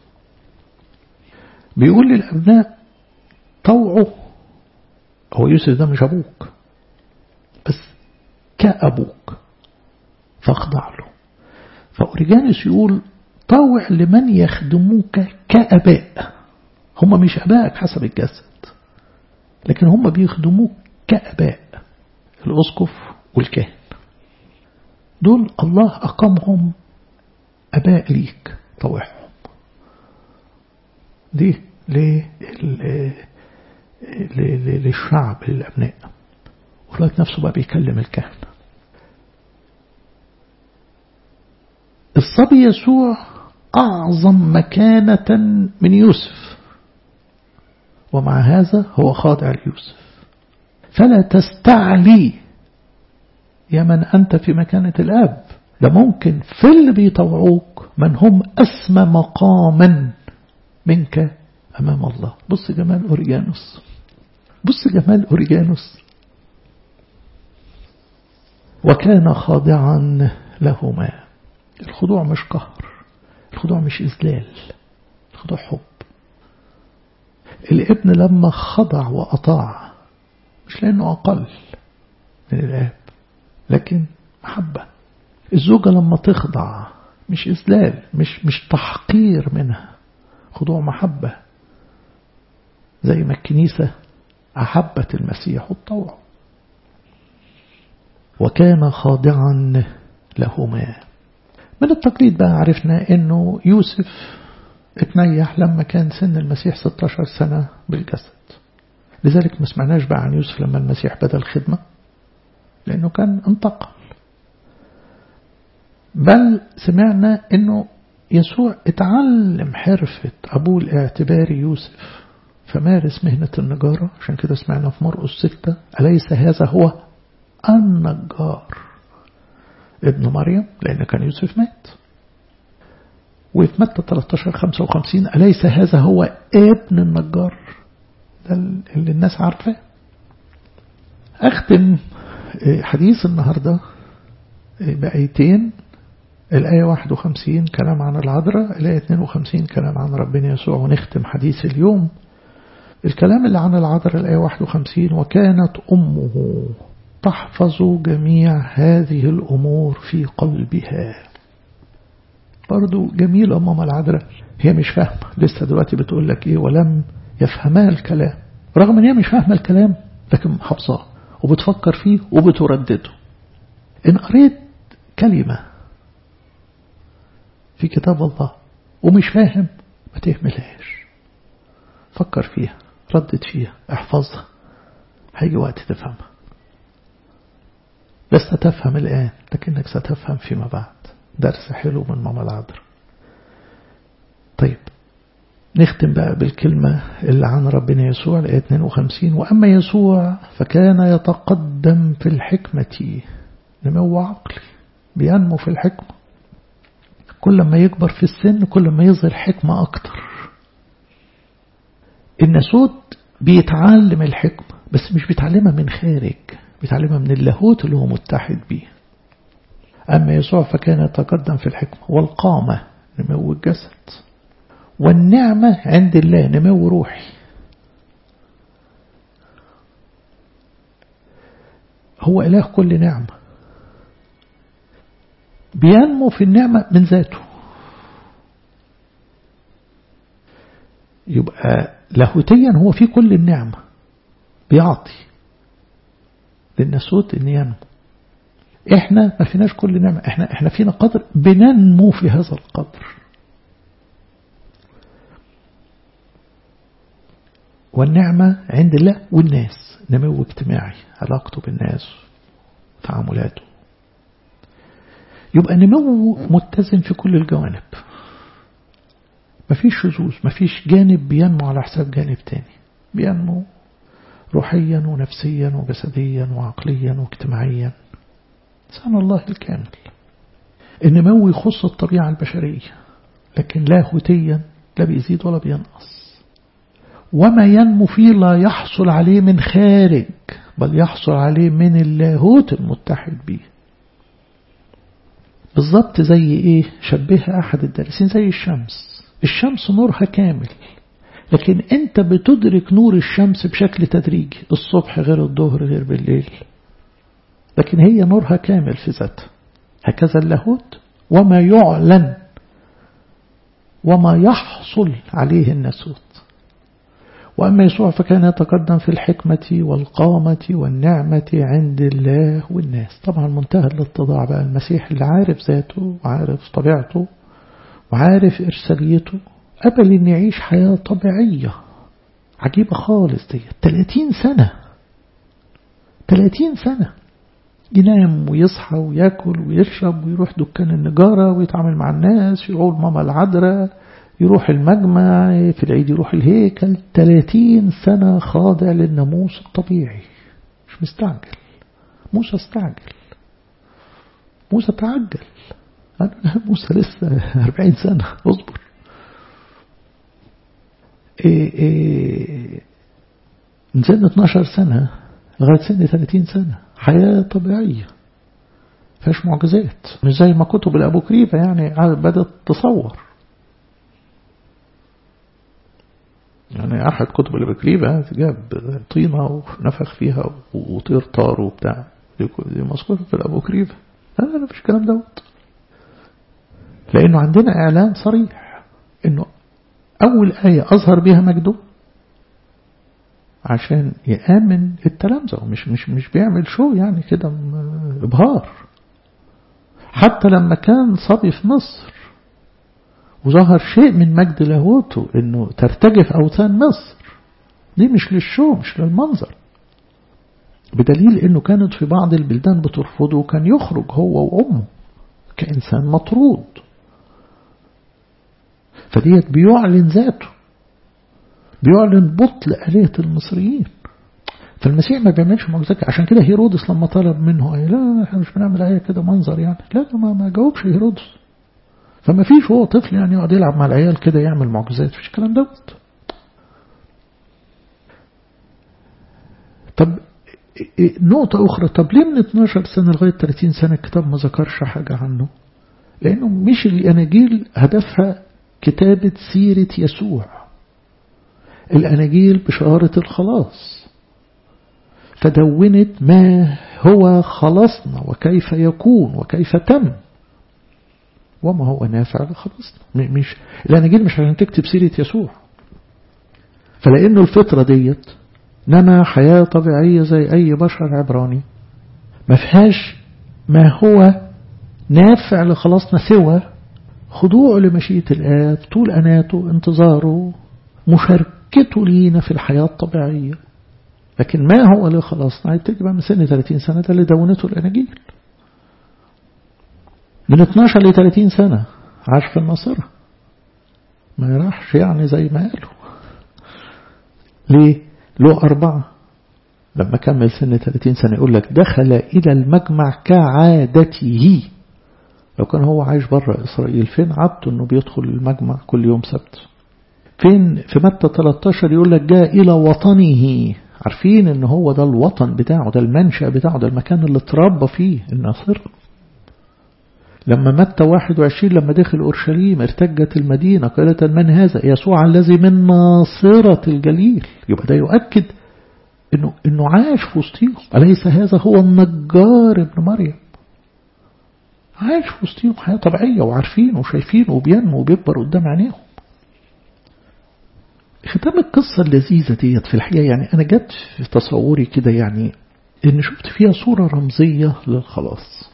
بيقول للأبناء طوعوا، هو يوسف ده مش أبوك بس كأبوك فاخضع له. فأوريجانوس يقول طوع لمن يخدموك كأباء. هم مش أبائك حسب الجسد، لكن هم بيخدموك كأباء. الأسقف والكاهن دول الله أقامهم أباء ليك، طوعهم. دي للشعب للأبناء. وفلات نفسه بقى بيكلم الكهنة. الصبي يسوع أعظم مكانة من يوسف، ومع هذا هو خاضع ليوسف. فلا تستعلي يا من أنت في مكانة الأب. ده ممكن في اللي بيطوعوك من هم أسمى مقاما منك أمام الله. بص جمال أوريجانوس، بص جمال أوريجانوس. وكان خاضعا لهما. الخضوع مش قهر، الخضوع مش إذلال، الخضوع حب. الابن لما خضع وأطاع مش لأنه أقل من الآب، لكن محبة. الزوجة لما تخضع مش إذلال، مش مش تحقير منها، خضوع محبة. زي ما الكنيسة أحبت المسيح والطوع. وكان خاضعا لهما. من التقليد بقى عرفنا أنه يوسف اتنيح لما كان سن المسيح ستة عشر سنة بالجسد. لذلك ما سمعناش بقى عن يوسف لما المسيح بدأ الخدمة، لأنه كان انتقل. بل سمعنا أنه يسوع اتعلم حرفة أبوه الاعتباري يوسف فمارس مهنة النجارة. عشان كده سمعنا في مرقس ستة أليس هذا هو النجار ابن مريم، لأن كان يوسف مات. وفي متى ثلاثة عشر خمسة وخمسين أليس هذا هو ابن النجار، ده اللي الناس عارفاه. أختم حديث النهاردة بآيتين، الآية واحد وخمسين كلام عن العذراء، الآية اثنين وخمسين كلام عن ربنا يسوع، ونختم حديث اليوم. الكلام اللي عن العذراء الآية واحد وخمسين: وكانت أمه تحفظ جميع هذه الأمور في قلبها. برضو جميلة ماما العذراء، هي مش فاهمة لسه دلوقتي بتقول لك إيه ولم يفهمها الكلام، رغم أن هي مش فاهمة الكلام لكن حفظاه وبتفكر فيه وبتردده. إن قريت كلمة في كتاب الله ومش فاهم ما تهملهاش، فكر فيها، ردد فيها، احفظها، هيجي وقت تفهمها. لست تفهم الآن لكنك ستفهم فيما بعد. درس حلو من ماما العذراء. طيب نختم بقى بالكلمة اللي عن ربنا يسوع الآية اثنين وخمسين: وأما يسوع فكان يتقدم في الحكمة. نمو عقلي، بينمو في الحكمة، كل ما يكبر في السن كل ما يظهر حكمة أكتر. الناسوت بيتعلم الحكمة بس مش بيتعلمها من خارج، بيتعلمها من اللاهوت اللي هو متحد بيه. أما يسوع فكان يتقدم في الحكمة والقامة، نمو الجسد، والنعمة عند الله، نمو روحي. هو إله كل نعمة، بينمو في النعمة من ذاته. يبقى لاهوتيا هو في كل النعمة، بيعطي للناسوت ان ينمو. احنا ما فيناش كل نعمة، احنا احنا فينا قدر بننمو في هذا القدر. والنعمة عند الله والناس، نمو اجتماعي، علاقته بالناس، تعاملاته. يبقى نمو متزن في كل الجوانب، مفيش شذوذ، مفيش جانب بينمو على حساب جانب تاني. بينمو روحيا ونفسيا وجسديا وعقليا واجتماعيا. سبحان الله الكامل. النمو يخص الطبيعة البشرية لكن لاهوتيا لا بيزيد ولا بينقص. وما ينمو فيه لا يحصل عليه من خارج بل يحصل عليه من اللاهوت المتحد به. بالضبط زي ايه؟ شبهها احد الدارسين زي الشمس. الشمس نورها كامل لكن انت بتدرك نور الشمس بشكل تدريجي، الصبح غير الظهر غير بالليل، لكن هي نورها كامل في ذاتها. هكذا اللاهوت وما يعلن وما يحصل عليه الناسوت. وأما يسوع فكان يتقدم في الحكمة والقامة والنعمة عند الله والناس. طبعا منتهى الاتضاع بقى المسيح اللي عارف ذاته وعارف طبيعته وعارف إرساليته، قبل أن يعيش حياة طبيعية عجيبة خالص. دي ثلاثين سنة ثلاثين سنة ينام ويصحى ويأكل ويشرب ويروح دكان النجارة ويتعامل مع الناس، يقول ماما العذراء، يروح المجمع، في العيد يروح الهيكل. ثلاثين سنة خاضع للناموس الطبيعي، مش مستعجل. موسى استعجل، موسى تعجل. أنا موسى لسه أربعين سنة، اصبر. إيه إيه من سن اثناشر سنة لغاية سن ثلاثين سنة حياة طبيعية فيش معجزات، مش زي ما كتب الأبوكريفة يعني بدأت تصور. يعني أحد كتب الأبوكريفة جاب طينة ونفخ فيها وطير طار وبتاع، دي مذكورة في الأبوكريفة. لا لا مفيش كلام دوت، لأنه عندنا إعلان صريح إنه أول آية أظهر بها مجده عشان يآمن التلامذة، مش مش مش بيعمل شو يعني كده إبهار. حتى لما كان صبي في مصر وظهر شيء من مجد لاهوته إنه ترتجف أوثان مصر، دي مش للشو، مش للمنظر، بدليل إنه كانت في بعض البلدان بترفضه وكان يخرج هو وأمه كإنسان مطرود. فديت بيعلن ذاته، بيعلن بطل آلهة المصريين. فالمسيح ما بيعملش معجزات. عشان كده هيرودس لما طلب منه آية، لا احنا مش بنعمل آية كده منظر يعني، لا ما, ما جاوبش هيرودس. فما فيش هو طفل يعني يقعد يلعب مع العيال كده يعمل معجزات، فيش الكلام دوت. طب نقطة أخرى، طب ليه من اتناشر سنة لغاية ثلاثين سنة الكتاب ما ذكرش حاجة عنه؟ لأنه مش الأناجيل هدفها كتابة سيرة يسوع، الأناجيل بشارة الخلاص، فدونت ما هو خلصنا وكيف يكون وكيف تم وما هو نافع لخلصنا. مش الأناجيل مش عشان تكتب سيرة يسوع. فلأنه الفترة ديت نما حياة طبيعية زي أي بشر عبراني، ما فيهاش ما هو نافع لخلاصنا سوى خضوع لمشيئة الآب، طول أناته، انتظاره، مشاركته لينا في الحياة الطبيعية. لكن ما هو لخلاصنا هيتجب من سنة ثلاثين سنة ده اللي دونته الأناجيل. من اتناشر ل ثلاثين سنة عاش في الناصرة، ما يراحش يعني زي ما قالوا. ليه؟ له أربعة لما كمل سنة ثلاثين سنة يقول لك دخل إلى المجمع كعادته. لو كان هو عايش برا إسرائيل فين عادته أنه بيدخل المجمع كل يوم سبت؟ فين في متى ثلاثة عشر يقول لك جاء إلى وطنه. عارفين أنه هو ده الوطن بتاعه، ده المنشأ بتاعه، ده المكان اللي اتربى فيه الناصرة. لما متى واحد وعشرين لما دخل أورشليم ارتجت المدينة قالت من هذا؟ يسوع الذي من ناصرة الجليل. يبقى ده يؤكد إنه, إنه عاش في وسطهم. أليس هذا هو النجار ابن مريم؟ عاش في وسطهم حياة طبيعية وعارفين وشايفين وبينمو وبيكبر قدام عينيهم. ختام القصة اللذيذة ديت في الحقيقة يعني أنا جت في تصوري كده يعني إن شفت فيها صورة رمزية للخلاص.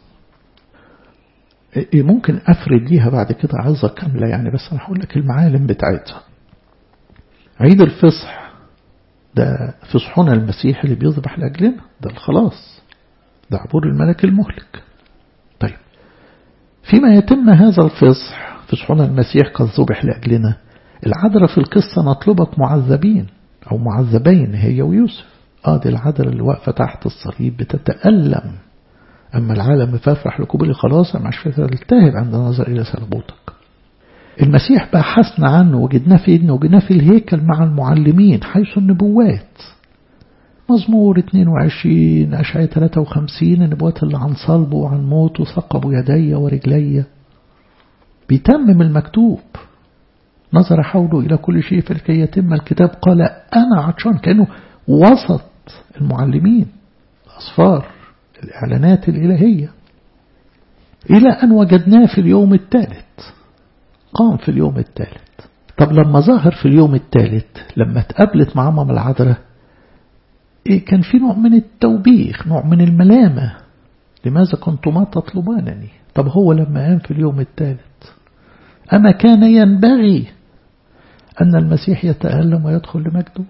ممكن أفرد ليها بعد كده عظة كاملة يعني، بس أنا هقول لك المعالم بتاعتها. عيد الفصح ده فصحنا المسيح اللي بيذبح لأجلنا، ده الخلاص، ده عبور الملك المهلك. طيب فيما يتم هذا الفصح فصحنا المسيح قد ذبح لأجلنا. العذراء في القصة نطلبك معذبين أو معذبين هي ويوسف. آه دي العذراء اللي واقفة تحت الصليب بتتألم، أما العالم فافرح لقبول خلاص مع شفاء التاهب عند نظر إلى سلبوتك. المسيح بحثنا عنه وجدناه في إذنه وجدناه في الهيكل مع المعلمين حيث النبوات. مزمور اثنين وعشرين أشعياء ثلاثة وخمسين النبوات اللي عن صلبه وعن موته ثقبوا يدي ورجلي. بيتمم المكتوب. نظر حوله إلى كل شيء فلكي يتم الكتاب قال أنا عطشان. كأنه وسط المعلمين الأصفار الإعلانات الإلهية إلى أن وجدناه في اليوم الثالث. قام في اليوم الثالث. طب لما ظهر في اليوم الثالث لما تقابلت مع ماما العذراء إيه كان في نوع من التوبيخ، نوع من الملامة. لماذا كنتما تطلبانني؟ طب هو لما قام في اليوم الثالث أما كان ينبغي أن المسيح يتألم ويدخل لمجده؟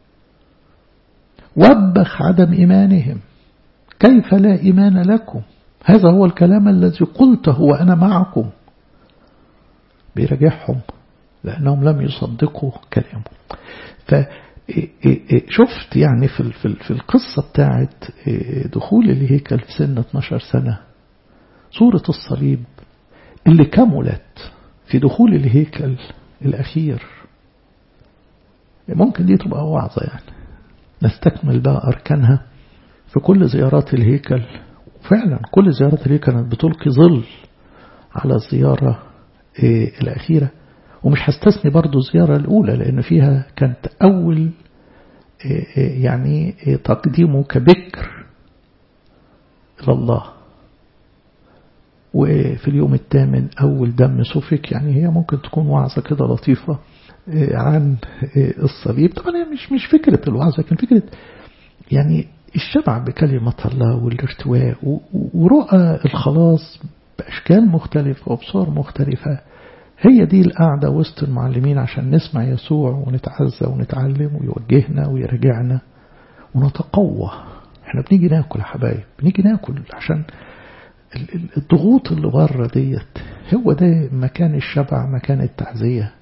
وبخ عدم إيمانهم. كيف لا إيمان لكم؟ هذا هو الكلام الذي قلته وأنا معكم. بيرجعهم لأنهم لم يصدقوا كلامه. فشفت يعني في في القصة بتاعت دخول الهيكل في سن اثناشر سنة صورة الصليب اللي كملت في دخول الهيكل الأخير. ممكن دي تبقى وعظة يعني نستكمل بقى أركانها في كل زيارات الهيكل. فعلا كل زيارات الهيكل كانت بتلقي ظل على الزيارة الأخيرة. ومش هستثني برضو الزيارة الأولى لأن فيها كانت أول يعني تقديمه كبكر إلى الله. وفي اليوم الثامن أول دم سفك. يعني هي ممكن تكون وعظة كده لطيفة عن الصليب. طبعا مش مش فكرة الوعظة، كان فكرة يعني الشبع بكلمة الله والارتواء ورؤى الخلاص بأشكال مختلفة وبصور مختلفة. هي دي القعدة وسط المعلمين عشان نسمع يسوع ونتعزى ونتعلم ويوجهنا ويرجعنا ونتقوى. احنا بنيجي ناكل يا حبايب، بنيجي ناكل عشان الضغوط اللي بره ديت. هو ده مكان الشبع، مكان التعزية.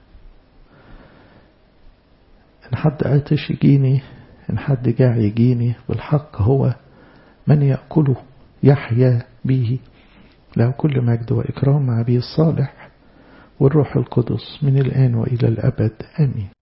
إن حد عطش يجيني، إن حد جاع يجيني. بالحق هو من يأكله يحيا به. له كل مجد وإكرام مع أبيه الصالح والروح القدس من الآن وإلى الأبد آمين.